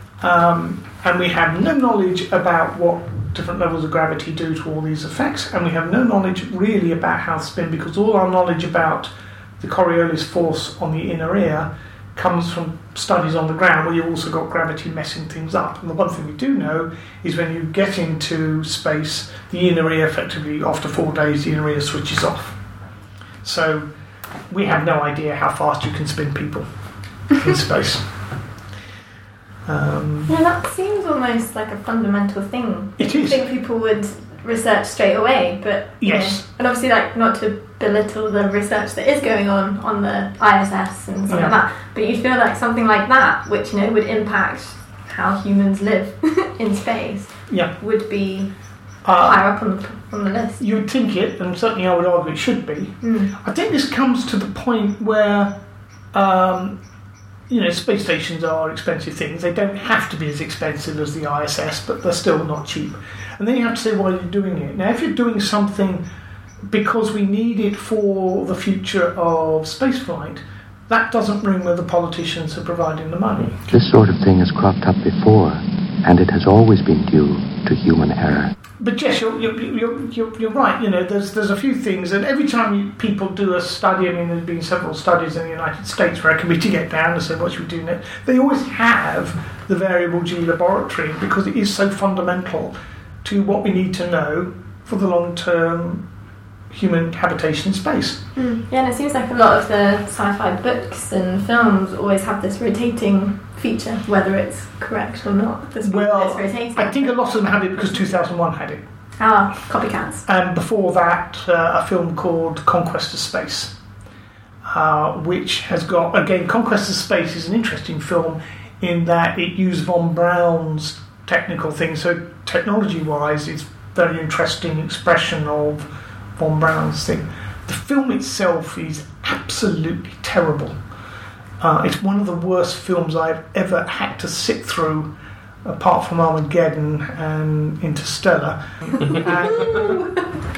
um, and we have no knowledge about what different levels of gravity do to all these effects, and we have no knowledge really about how to spin, because all our knowledge about the Coriolis force on the inner ear comes from studies on the ground where you've also got gravity messing things up. And the one thing we do know is when you get into space, the inner ear effectively, after four days, the inner ear switches off. So we have no idea how fast you can spin people in space. Um, yeah, that seems almost like a fundamental thing. It is. I think people would research straight away, but yes, know, and obviously, like, not to belittle the research that is going on on the I S S and stuff yeah. like that, but you feel like something like that, which, you know, would impact how humans live in space, yeah. would be uh, higher up on the, on the list. You would think it, and certainly I would argue it should be. Mm. I think this comes to the point where um, you know, space stations are expensive things. They don't have to be as expensive as the I S S, but they're still not cheap. And then you have to say, why are you doing it? Now, if you're doing something because we need it for the future of spaceflight, that doesn't ring where the politicians are providing the money. This sort of thing has cropped up before, and it has always been due to human error. But yes, you're, you're, you're, you're, you're right. You know, there's there's a few things, and every time you, people do a study, I mean, there's been several studies in the United States where a committee get down and say, what should we do next? They always have the variable G laboratory because it is so fundamental to what we need to know for the long-term human habitation in space. Mm. Yeah, and it seems like a lot of the sci-fi books and films always have this rotating feature, whether it's correct or not. The well, it's rotating. I think a lot of them had it because two thousand one had it. Ah, copycats. And before that, uh, a film called Conquest of Space, uh, which has got, again, Conquest of Space is an interesting film in that it used von Braun's technical things. So technology-wise, it's very interesting expression of von Braun's thing. The film itself is absolutely terrible. Uh, it's one of the worst films I've ever had to sit through. apart from Armageddon and Interstellar. and,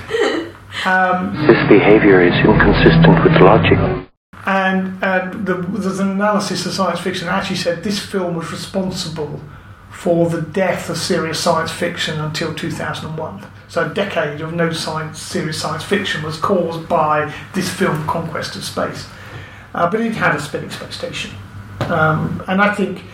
um, This behavior is inconsistent with logic. And, and the, there's an analysis of science fiction that actually said this film was responsible for the death of serious science fiction until two thousand one. So a decade of no science, serious science fiction was caused by this film, Conquest of Space. Uh, but it had a spinning space station. Um, and I think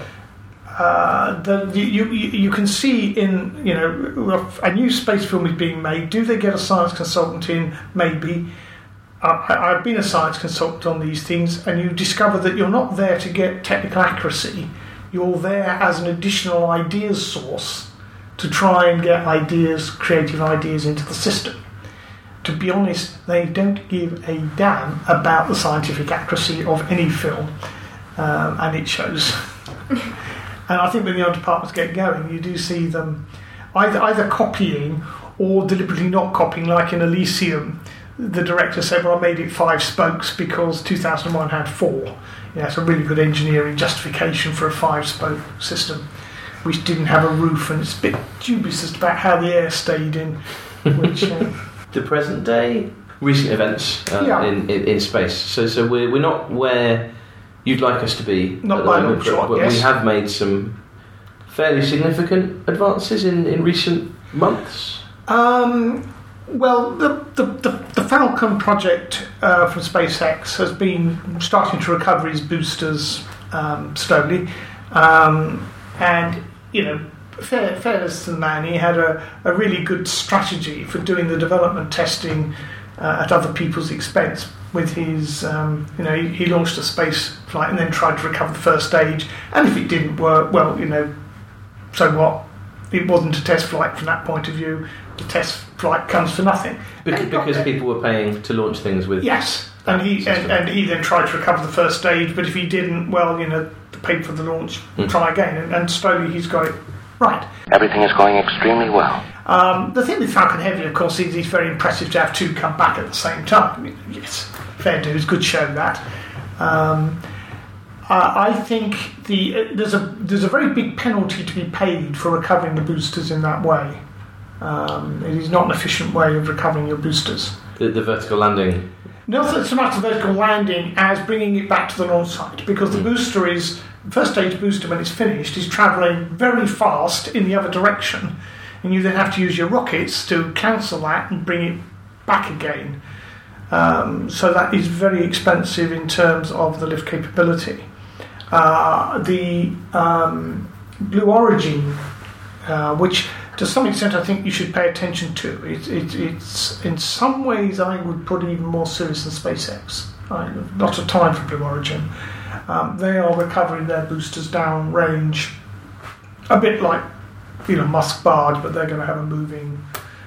uh, the, you, you, you can see in, you know, a new space film is being made. Do they get a science consultant in? Maybe. Uh, I, I've been a science consultant on these things, and you discover that you're not there to get technical accuracy. You're there as an additional ideas source to try and get ideas, creative ideas into the system. To be honest, they don't give a damn about the scientific accuracy of any film, um, and it shows. And I think when the other departments get going, you do see them either either copying or deliberately not copying, like in Elysium. The director said, well, I made it five spokes because two thousand one had four. Yeah, it's a really good engineering justification for a five-spoke system, which didn't have a roof, and it's a bit dubious as to about how the air stayed in. Which, uh, the present day, recent events uh, Yeah. in, in in space. So so we're we're not where you'd like us to be. Not at the by a moment, long shot, but yes. we have made some fairly significant advances in, in recent months. Um, well, the, the, the, the Falcon project uh, from SpaceX has been starting to recover his boosters um, slowly. Um, and, you know, fair, fairness to the man, he had a, a really good strategy for doing the development testing uh, at other people's expense. With his, um, you know, he, he launched a space flight and then tried to recover the first stage. And if it didn't work, well, you know, so what? It wasn't a test flight from that point of view. The test flight comes for nothing. Because, because people were paying to launch things with. Yes, and he and, and he then tried to recover the first stage. But if he didn't, well, you know, paid for the launch, Mm. try again, and, and slowly he's got it right. Everything is going extremely well. Um, the thing with Falcon Heavy, of course, is it's very impressive to have two come back at the same time. I mean, yes, fair dues, good show that. Um, uh, I think the uh, there's a there's a very big penalty to be paid for recovering the boosters in that way. Um, it is not an efficient way of recovering your boosters. The, the vertical landing. Not so much the vertical landing as bringing it back to the launch site, because the booster is, first stage booster when it's finished, is travelling very fast in the other direction, and you then have to use your rockets to cancel that and bring it back again. Um, so that is very expensive in terms of the lift capability. Uh, the um, Blue Origin, uh, which to some extent I think you should pay attention to. It, it, it's in some ways I would put even more serious than SpaceX. I have lots of time for Blue Origin. Um, they are recovering their boosters down range, a bit like Elon Musk barge, but they're going to have a moving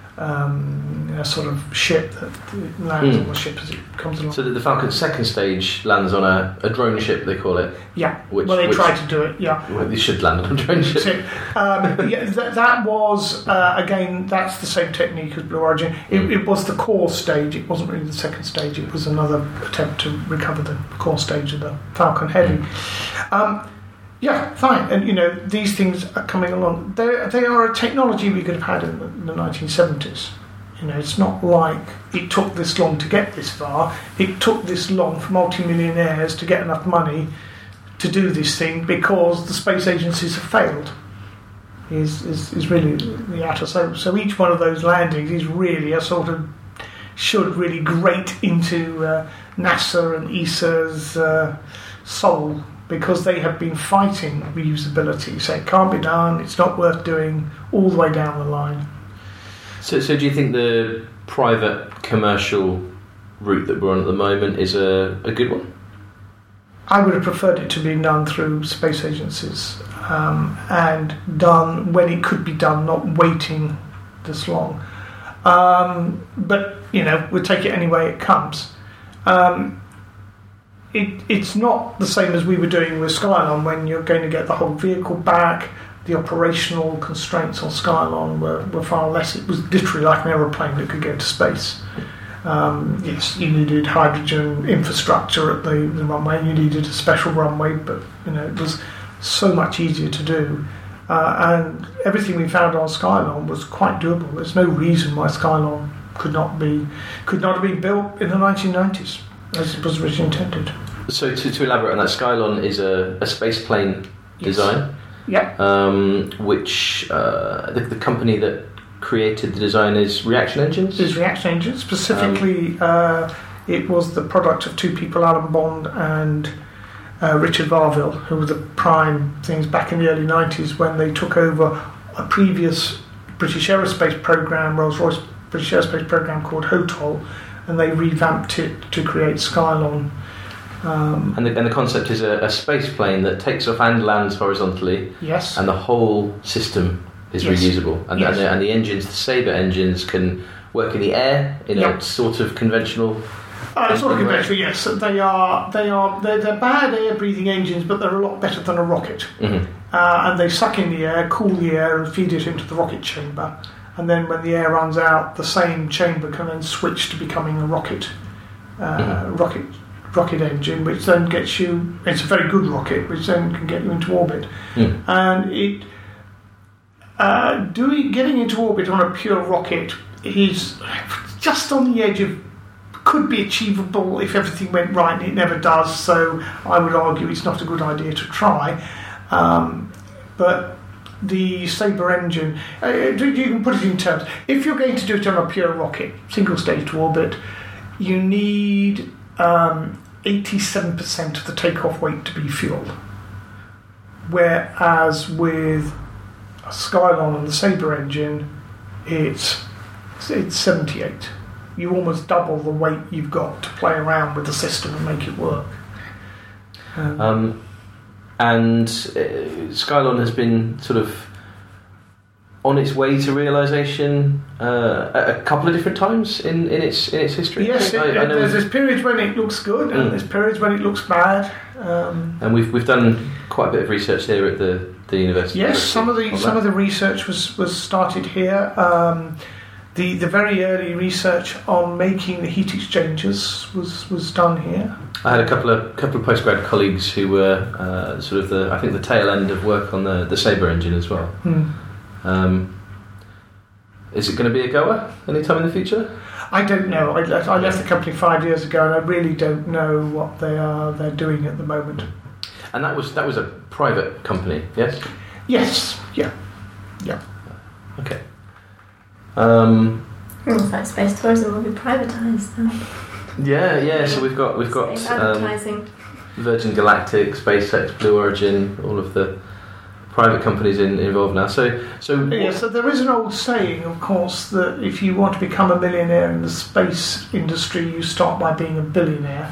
um, you know, sort of ship that lands Mm. on the ship as it comes along. So that the Falcon's second stage lands on a, a drone ship, they call it. yeah, which- well they which- tried to do it. Yeah. Well, they should land on a drone That's ship. it. Um, yeah, that, that was uh, again. That's the same technique as Blue Origin. It, it was the core stage. It wasn't really the second stage. It was another attempt to recover the core stage of the Falcon Heavy. Um, yeah, fine. And you know these things are coming along. They they are a technology we could have had in the, in the nineteen seventies. You know, it's not like it took this long to get this far. It took this long for multimillionaires to get enough money to do this thing because the space agencies have failed. Is is, is really the outer. So so each one of those landings is really a sort of should really grate into uh, NASA and E S A's uh, soul, because they have been fighting reusability. So it can't be done. It's not worth doing all the way down the line. So, so do you think the private commercial route that we're on at the moment is a, a good one? I would have preferred it to be done through space agencies um, and done when it could be done, not waiting this long. Um, but, you know, we'll take it any way it comes. Um, it, it's not the same as we were doing with Skylon, when you're going to get the whole vehicle back. The operational constraints on Skylon were, were far less. It was literally like an aeroplane that could go to space. Um, yes, you needed hydrogen infrastructure at the, the runway. You needed a special runway, but you know it was so much easier to do. Uh, and everything we found on Skylon was quite doable. There's no reason why Skylon could not be could not have been built in the nineteen nineties as it was originally intended. So to, to elaborate on that, Skylon is a, a space plane Yes. design, Yeah. um, which uh, the, the company that created the design is Reaction Engines. There's Reaction Engine. Specifically, Um, uh, it was the product of two people, Alan Bond and uh, Richard Varville, who were the prime things back in the early nineties when they took over a previous British aerospace program, Rolls-Royce British aerospace program called HOTOL, and they revamped it to create Skylon. Um, And the, and the concept is a, a space plane that takes off and lands horizontally, yes. and the whole system is Yes. reusable. And, Yes. and, the, and the engines, the Sabre engines, can work in the air in Yep. a sort of conventional. Uh, sort of Right. conventional, yes. They are. They are. They're, they're bad air-breathing engines, but they're a lot better than a rocket. Mhm. Uh, and they suck in the air, cool the air, and feed it into the rocket chamber. And then when the air runs out, the same chamber can then switch to becoming a rocket, uh, Mhm. rocket, rocket engine, which then gets you. It's a very good rocket, which then can get you into orbit. Mm. And it uh, doing getting into orbit on a pure rocket is just on the edge of. Could be achievable if everything went right, and it never does. So I would argue it's not a good idea to try. Um, but the Sabre engine, uh, you can put it in terms. If you're going to do it on a pure rocket, single stage to orbit, you need um, eighty-seven percent of the takeoff weight to be fuel. Whereas with Skylon and the Sabre engine, it's it's seventy-eight. You almost double the weight you've got to play around with the system and make it work. Um, Um, and uh, Skylon has been sort of on its way to realisation uh, at a couple of different times in, in its in its history. yes, I, it, I know, there's there's periods when it looks good and Mm. there's periods when it looks bad. Um, and we've we've done quite a bit of research here at the, the university. yes, some of the on some that. of the research was, was started here. Um, the the very early research on making the heat exchangers was, was done here. I had a couple of couple of postgrad colleagues who were uh, sort of the I think the tail end of work on the, the Sabre engine as well. Hmm. Um, is it going to be a goer anytime in the future? I don't know. I left, I left the company five years ago, and I really don't know what they are they're doing at the moment. And that was that was a private company, yes? Yes, yeah, yeah. Okay. Um, Looks like space tourism will be privatised then. yeah, yeah. So we've got we've got Space um, advertising. Virgin Galactic, SpaceX, Blue Origin, all of the private companies in, involved now. So so Yeah, so there is an old saying, of course, that if you want to become a millionaire in the space industry, you start by being a billionaire.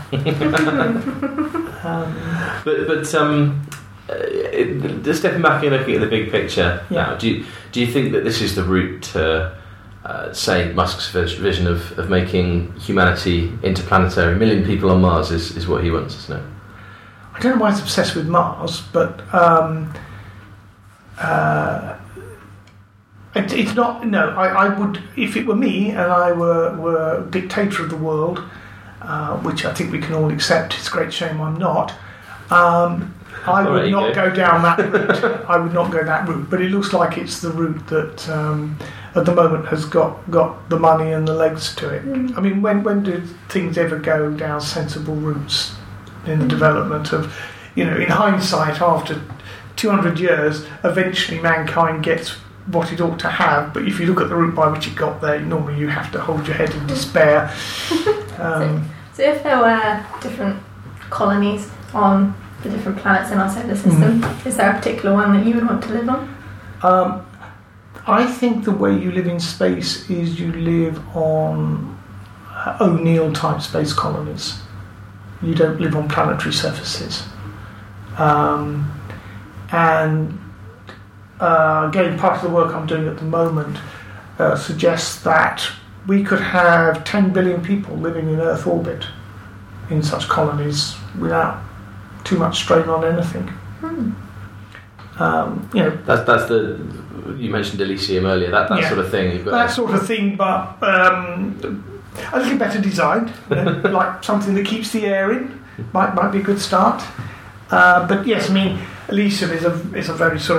um, But but um, uh, it, just stepping back and looking at the big picture Yeah. now, do you do you think that this is the route to uh, say Musk's vis- vision of, of making humanity interplanetary, a million people on Mars is, is what he wants, isn't it? I don't know why he's obsessed with Mars, but um, uh, it, it's not. No, I, I would, if it were me and I were, were dictator of the world, uh, which I think we can all accept. It's a great shame I'm not. Um, I All would right, not you go. go down that route. I would not go that route. But it looks like it's the route that, um, at the moment, has got, got the money and the legs to it. Mm. I mean, when when do things ever go down sensible routes in the development of, you know, in hindsight, after two hundred years, eventually mankind gets what it ought to have. But if you look at the route by which it got there, normally you have to hold your head in despair. Um, So if there were different colonies on the different planets in our solar system, is there a particular one that you would want to live on? Um, I think the way you live in space is you live on uh, O'Neill type space colonies. You don't live on planetary surfaces. Um, and uh, again, part of the work I'm doing at the moment uh, suggests that we could have ten billion people living in Earth orbit in such colonies without too much strain on anything. Hmm. Um, you know, That's that's the you mentioned Elysium earlier. That that Yeah. sort of thing. You've got that sort of thing, but um, a little better designed, you know, like something that keeps the air in might might be a good start. Uh, but yes, I mean, Elysium is a is a very sort of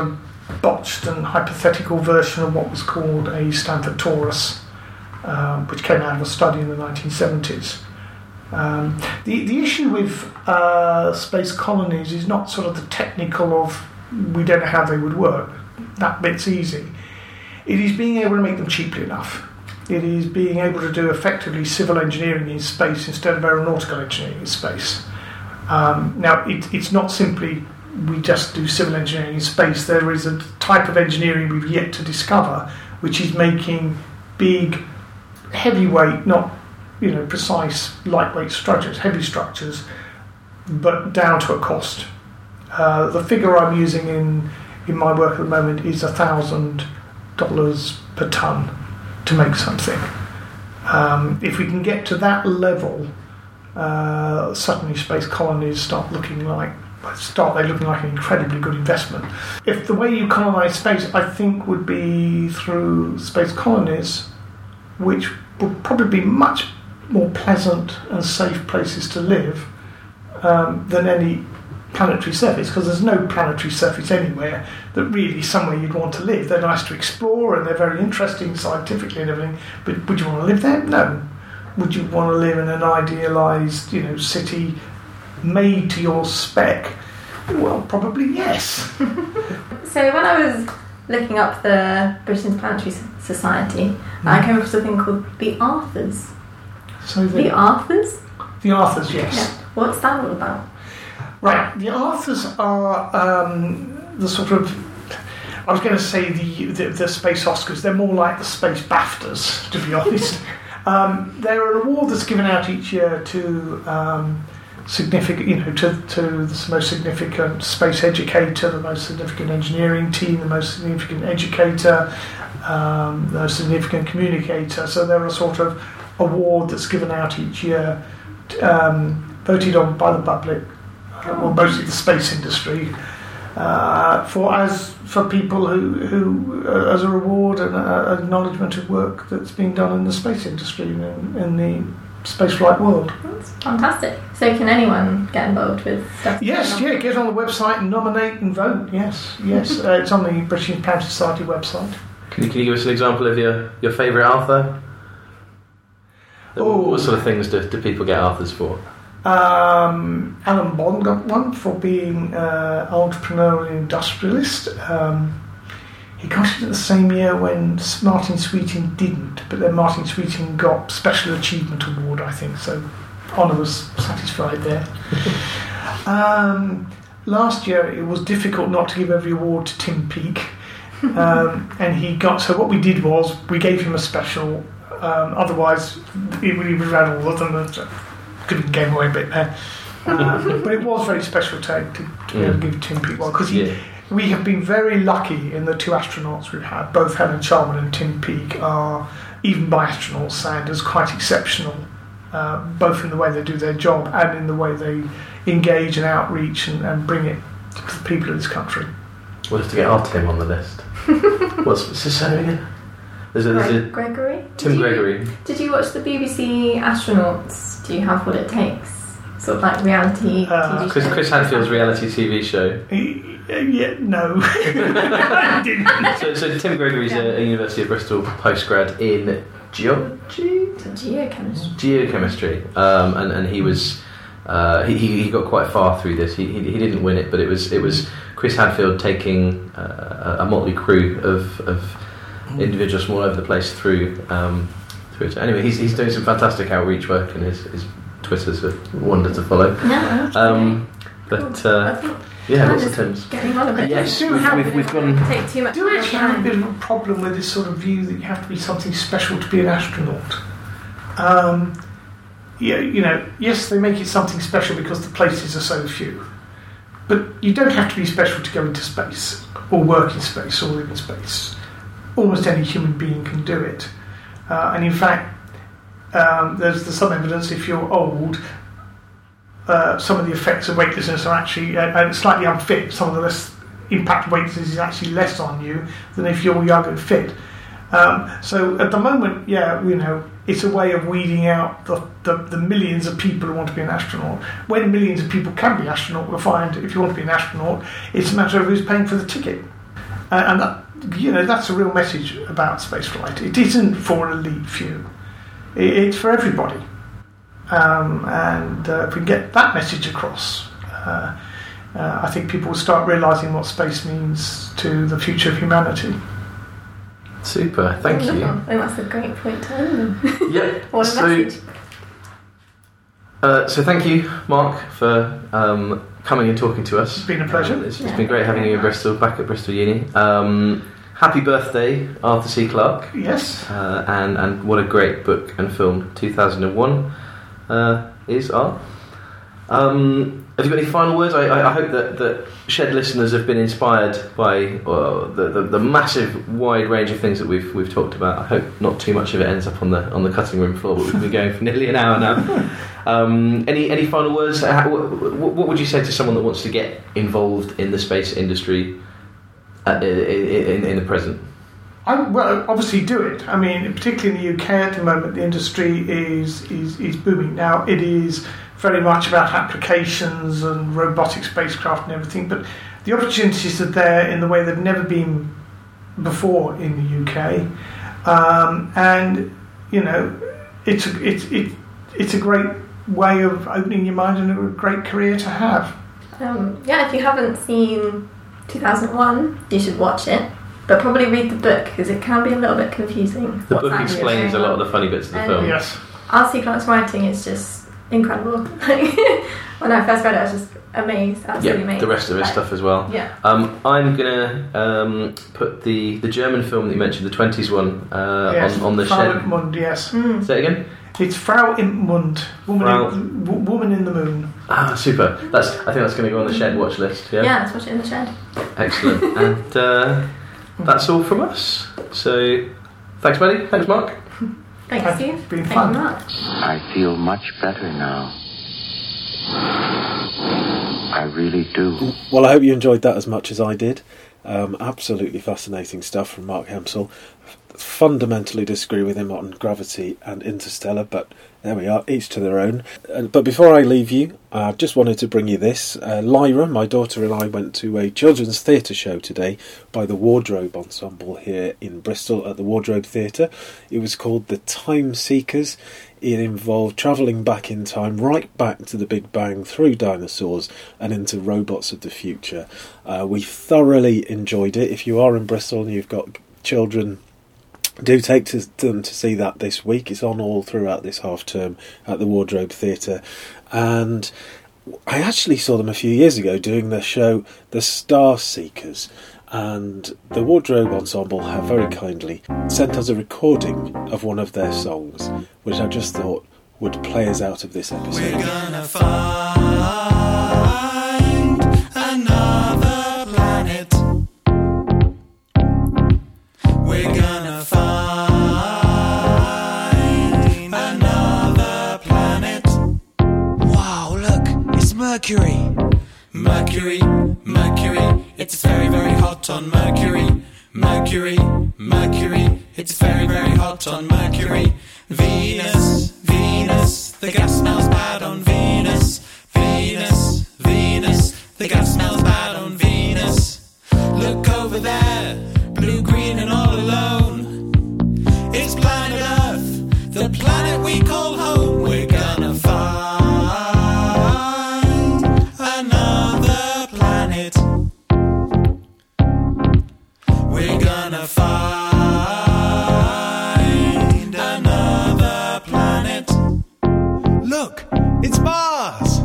botched and hypothetical version of what was called a Stanford Torus, um, which came out of a study in the nineteen seventies. Um, the, the issue with uh, space colonies is not sort of the technical of we don't know how they would work. That bit's easy. It is being able to make them cheaply enough. It is being able to do effectively civil engineering in space instead of aeronautical engineering in space. Um, now, it, it's not simply we just do civil engineering in space. There is a type of engineering we've yet to discover, which is making big, heavyweight, not you know precise, lightweight structures, heavy structures, but down to a cost. Uh, the figure I'm using in in my work at the moment is a thousand dollars per ton to make something. Um, if we can get to that level, uh, suddenly space colonies start looking like start they looking like an incredibly good investment. If the way you colonise space, I think, would be through space colonies, which would probably be much more pleasant and safe places to live um, than any planetary surface, because there's no planetary surface anywhere that really somewhere you'd want to live. They're nice to explore and they're very interesting scientifically and everything, but would you want to live there? No. Would you want to live in an idealised, you know, city made to your spec? Well, probably yes. So when I was looking up the British Planetary Society, mm. I came across a thing called the Arthurs. So the, the Arthurs? The Arthurs, yes. Yeah. What's that all about? Right, the Arthurs are um, the sort of, I was going to say the, the the space Oscars. They're more like the space BAFTAs, to be honest. um, they're an award that's given out each year to um, significant, you know, to to the most significant space educator, the most significant engineering team, the most significant educator, um, the most significant communicator. So they're a sort of award that's given out each year, um, voted on by the public. Well, mostly the space industry, uh, for as for people who, who uh, as a reward and uh, acknowledgement of work that's being done in the space industry in, in the spaceflight world. That's fantastic. So can anyone get involved with stuff? Yes, yeah, get on the website and nominate and vote. Yes, yes, uh, it's on the British Planetary Society website. Can you, can you give us an example of your, your favourite Arthur? Oh. What sort of things do, do people get Arthurs for? Um, Alan Bond got one for being uh, entrepreneurial industrialist. Um, he got it the same year when Martin Sweeting didn't, but then Martin Sweeting got Special Achievement Award, I think, so honour was satisfied there. um, last year it was difficult not to give every award to Tim Peake, um, and he got, so what we did was we gave him a special, um, otherwise he would have had all of them. Could have gave away a bit there, uh, but it was very special to, to, to be able to give Tim Peake one, because yeah. we have been very lucky in the two astronauts we've had. Both Helen Sharman and Tim Peake are, even by astronaut standards, quite exceptional, uh, both in the way they do their job and in the way they engage and outreach and, and bring it to the people of this country. We'll have to get our Tim on the list. What's, what's his name again? There's a, there's a, Gregory? Tim did you, Gregory. Did you watch the B B C Astronauts? Do you have what it takes? Sort of like reality uh, T V Chris, show? Chris Hadfield's reality T V show. Uh, yeah, no. I didn't. So, so Tim Gregory's yeah. a, a University of Bristol postgrad in geology? Geochemistry. Geochemistry. Um, and, and he was... Uh, he, he got quite far through this. He, he he didn't win it, but it was it was Chris Hadfield taking uh, a motley crew of, of individuals from all over the place through um, through it. Anyway, he's he's doing some fantastic outreach work, and his, his Twitter's a wonder to follow. No, um, but uh, yeah, lots of Tims. Getting on a bit. Yes, Do we've, have- we've, we've gone. Take too much. Do you actually have a time. bit of a problem with this sort of view that you have to be something special to be an astronaut? Um, yeah, you know, yes, they make it something special because the places are so few. But you don't have to be special to go into space, or work in space, or live in space. Almost any human being can do it. Uh, and in fact, um, there's, there's some evidence if you're old, uh, some of the effects of weightlessness are actually uh, and slightly unfit. Some of the less impact of weightlessness is actually less on you than if you're young and fit. Um, so at the moment, yeah, you know, it's a way of weeding out the, the, the millions of people who want to be an astronaut. When millions of people can be astronaut, we'll find if you want to be an astronaut, it's a matter of who's paying for the ticket. Uh, and that, you know, that's a real message about spaceflight. It isn't for an elite few. It, it's for everybody. Um, and uh, if we get that message across, uh, uh, I think people will start realising what space means to the future of humanity. Super, thank you. I think that's a great point to end. Yeah. What a so, message. Uh, so thank you, Mark, for um, coming and talking to us. It's been a pleasure. Um, it's, it's Yeah, been great having you in Bristol, back at Bristol Uni. Um, happy birthday, Arthur C. Clarke. Yes. Uh, and, and what a great book and film two thousand one uh, is, are. Um, have you got any final words? I, I, I hope that, that Shed listeners have been inspired by uh, the, the, the massive, wide range of things that we've we've talked about. I hope not too much of it ends up on the on the cutting room floor, but we've been going for nearly an hour now. Um, any any final words? How, what, what would you say to someone that wants to get involved in the space industry at, in, in, in the present? I, well, obviously do it. I mean, particularly in the U K at the moment, the industry is, is, is booming. Now, it is very much about applications and robotic spacecraft and everything, but the opportunities are there in the way they've never been before in the U K. Um, and, you know, it's, it's, it, it's a great way of opening your mind and a great career to have. Um, yeah, if you haven't seen two thousand one, you should watch it. But probably read the book, because it can be a little bit confusing. The what's book actually explains a going lot on. of the funny bits of the Um, film. Yes. R C Clarke's writing is just incredible. When I first read it, I was just amazed, absolutely Yeah, amazed. the rest of his Like, stuff as well. Yeah. Um, I'm gonna um, put the, the German film that you mentioned, the twenties one, uh, Yes. on, on the Frau shed. Impmund, yes. Mm. Say it again. It's Frau Impmund, woman, Frau- in, w- woman in the moon. Ah, super. That's. I think that's going to go on the shed watch list. Yeah. Yeah, let's watch it in the shed. Excellent. And uh, that's all from us. So, thanks, Maddie. Thanks, Mark. Thanks, It's Steve. been Thank fun. you much. I feel much better now. I really do. Well, I hope you enjoyed that as much as I did. Um, absolutely fascinating stuff from Mark Hempsall. Fundamentally disagree with him on Gravity and Interstellar, but there we are, each to their own. Uh, but before I leave you, I just wanted to bring you this. Uh, Lyra, my daughter, and I went to a children's theatre show today by the Wardrobe Ensemble here in Bristol at the Wardrobe Theatre. It was called The Time Seekers. It involved travelling back in time, right back to the Big Bang, through dinosaurs and into robots of the future. Uh, we thoroughly enjoyed it. If you are in Bristol and you've got children, do take to them to see that this week. It's on all throughout this half term at the Wardrobe Theatre. And I actually saw them a few years ago doing their show The Star Seekers. And the Wardrobe Ensemble have very kindly sent us a recording of one of their songs, which I just thought would play us out of this episode. We're gonna find another planet. We're gonna find another planet. Wow, look, it's Mercury. Mercury, Mercury, it's very, very hot on Mercury. Mercury, Mercury, it's very, very hot on Mercury. Venus, Venus, the gas smells bad on Venus. Venus, Venus, the gas smells bad on Venus. Look over there, blue, green and all alone. It's planet Earth, the planet we call home. We're gonna find another planet. We're gonna find another planet. Look, it's Mars.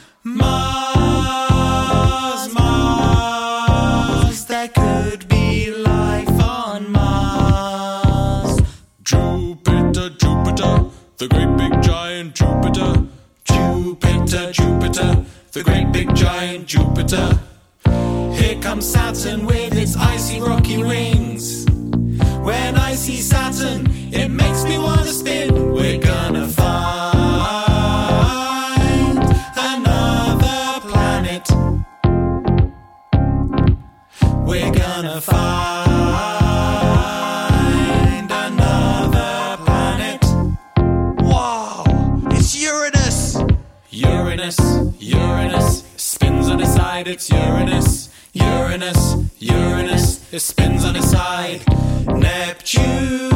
Mars, Mars. There could be life on Mars. Jupiter, Jupiter, the great big giant Jupiter. Jupiter, Jupiter, the great big giant Jupiter. Here comes Saturn with its icy rocky rings. When I see Saturn, it makes me want to spin. We're gonna find another planet. We're gonna find another planet. Wow, it's Uranus. Uranus, Uranus, spins on its side, it's Uranus. Uranus, Uranus, it spins on its side. Neptune,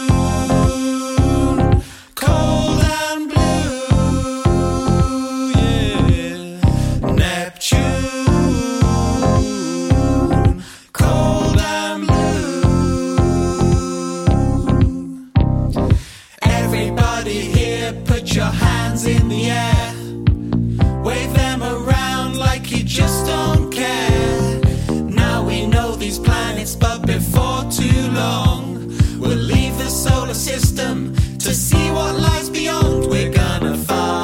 cold and blue, yeah. Neptune, cold and blue. Everybody here, put your hands in the air. Wave them around like you just don't care. Now we know these planets, but before too long we'll leave the solar system to see what lies beyond. We're gonna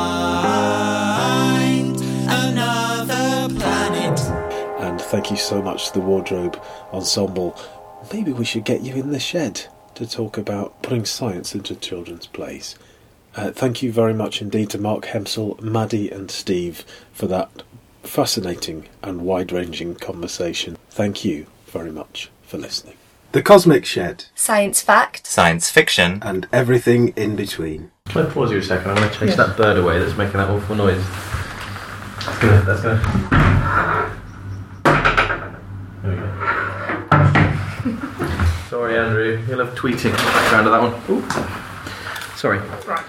find another planet. And thank you so much to the Wardrobe Ensemble. Maybe we should get you in the shed to talk about putting science into children's plays. Uh, thank you very much indeed to Mark Hempsel, Maddie and Steve for that fascinating and wide-ranging conversation. Thank you very much for listening. The Cosmic Shed. Science fact. Science fiction. And everything in between. Can I pause you a second? I'm going to chase Yes. that bird away that's making that awful noise. That's gonna, that's gonna... There we go. Sorry, Andrew. You'll have tweeting in the background of that one. Ooh. Sorry. Right.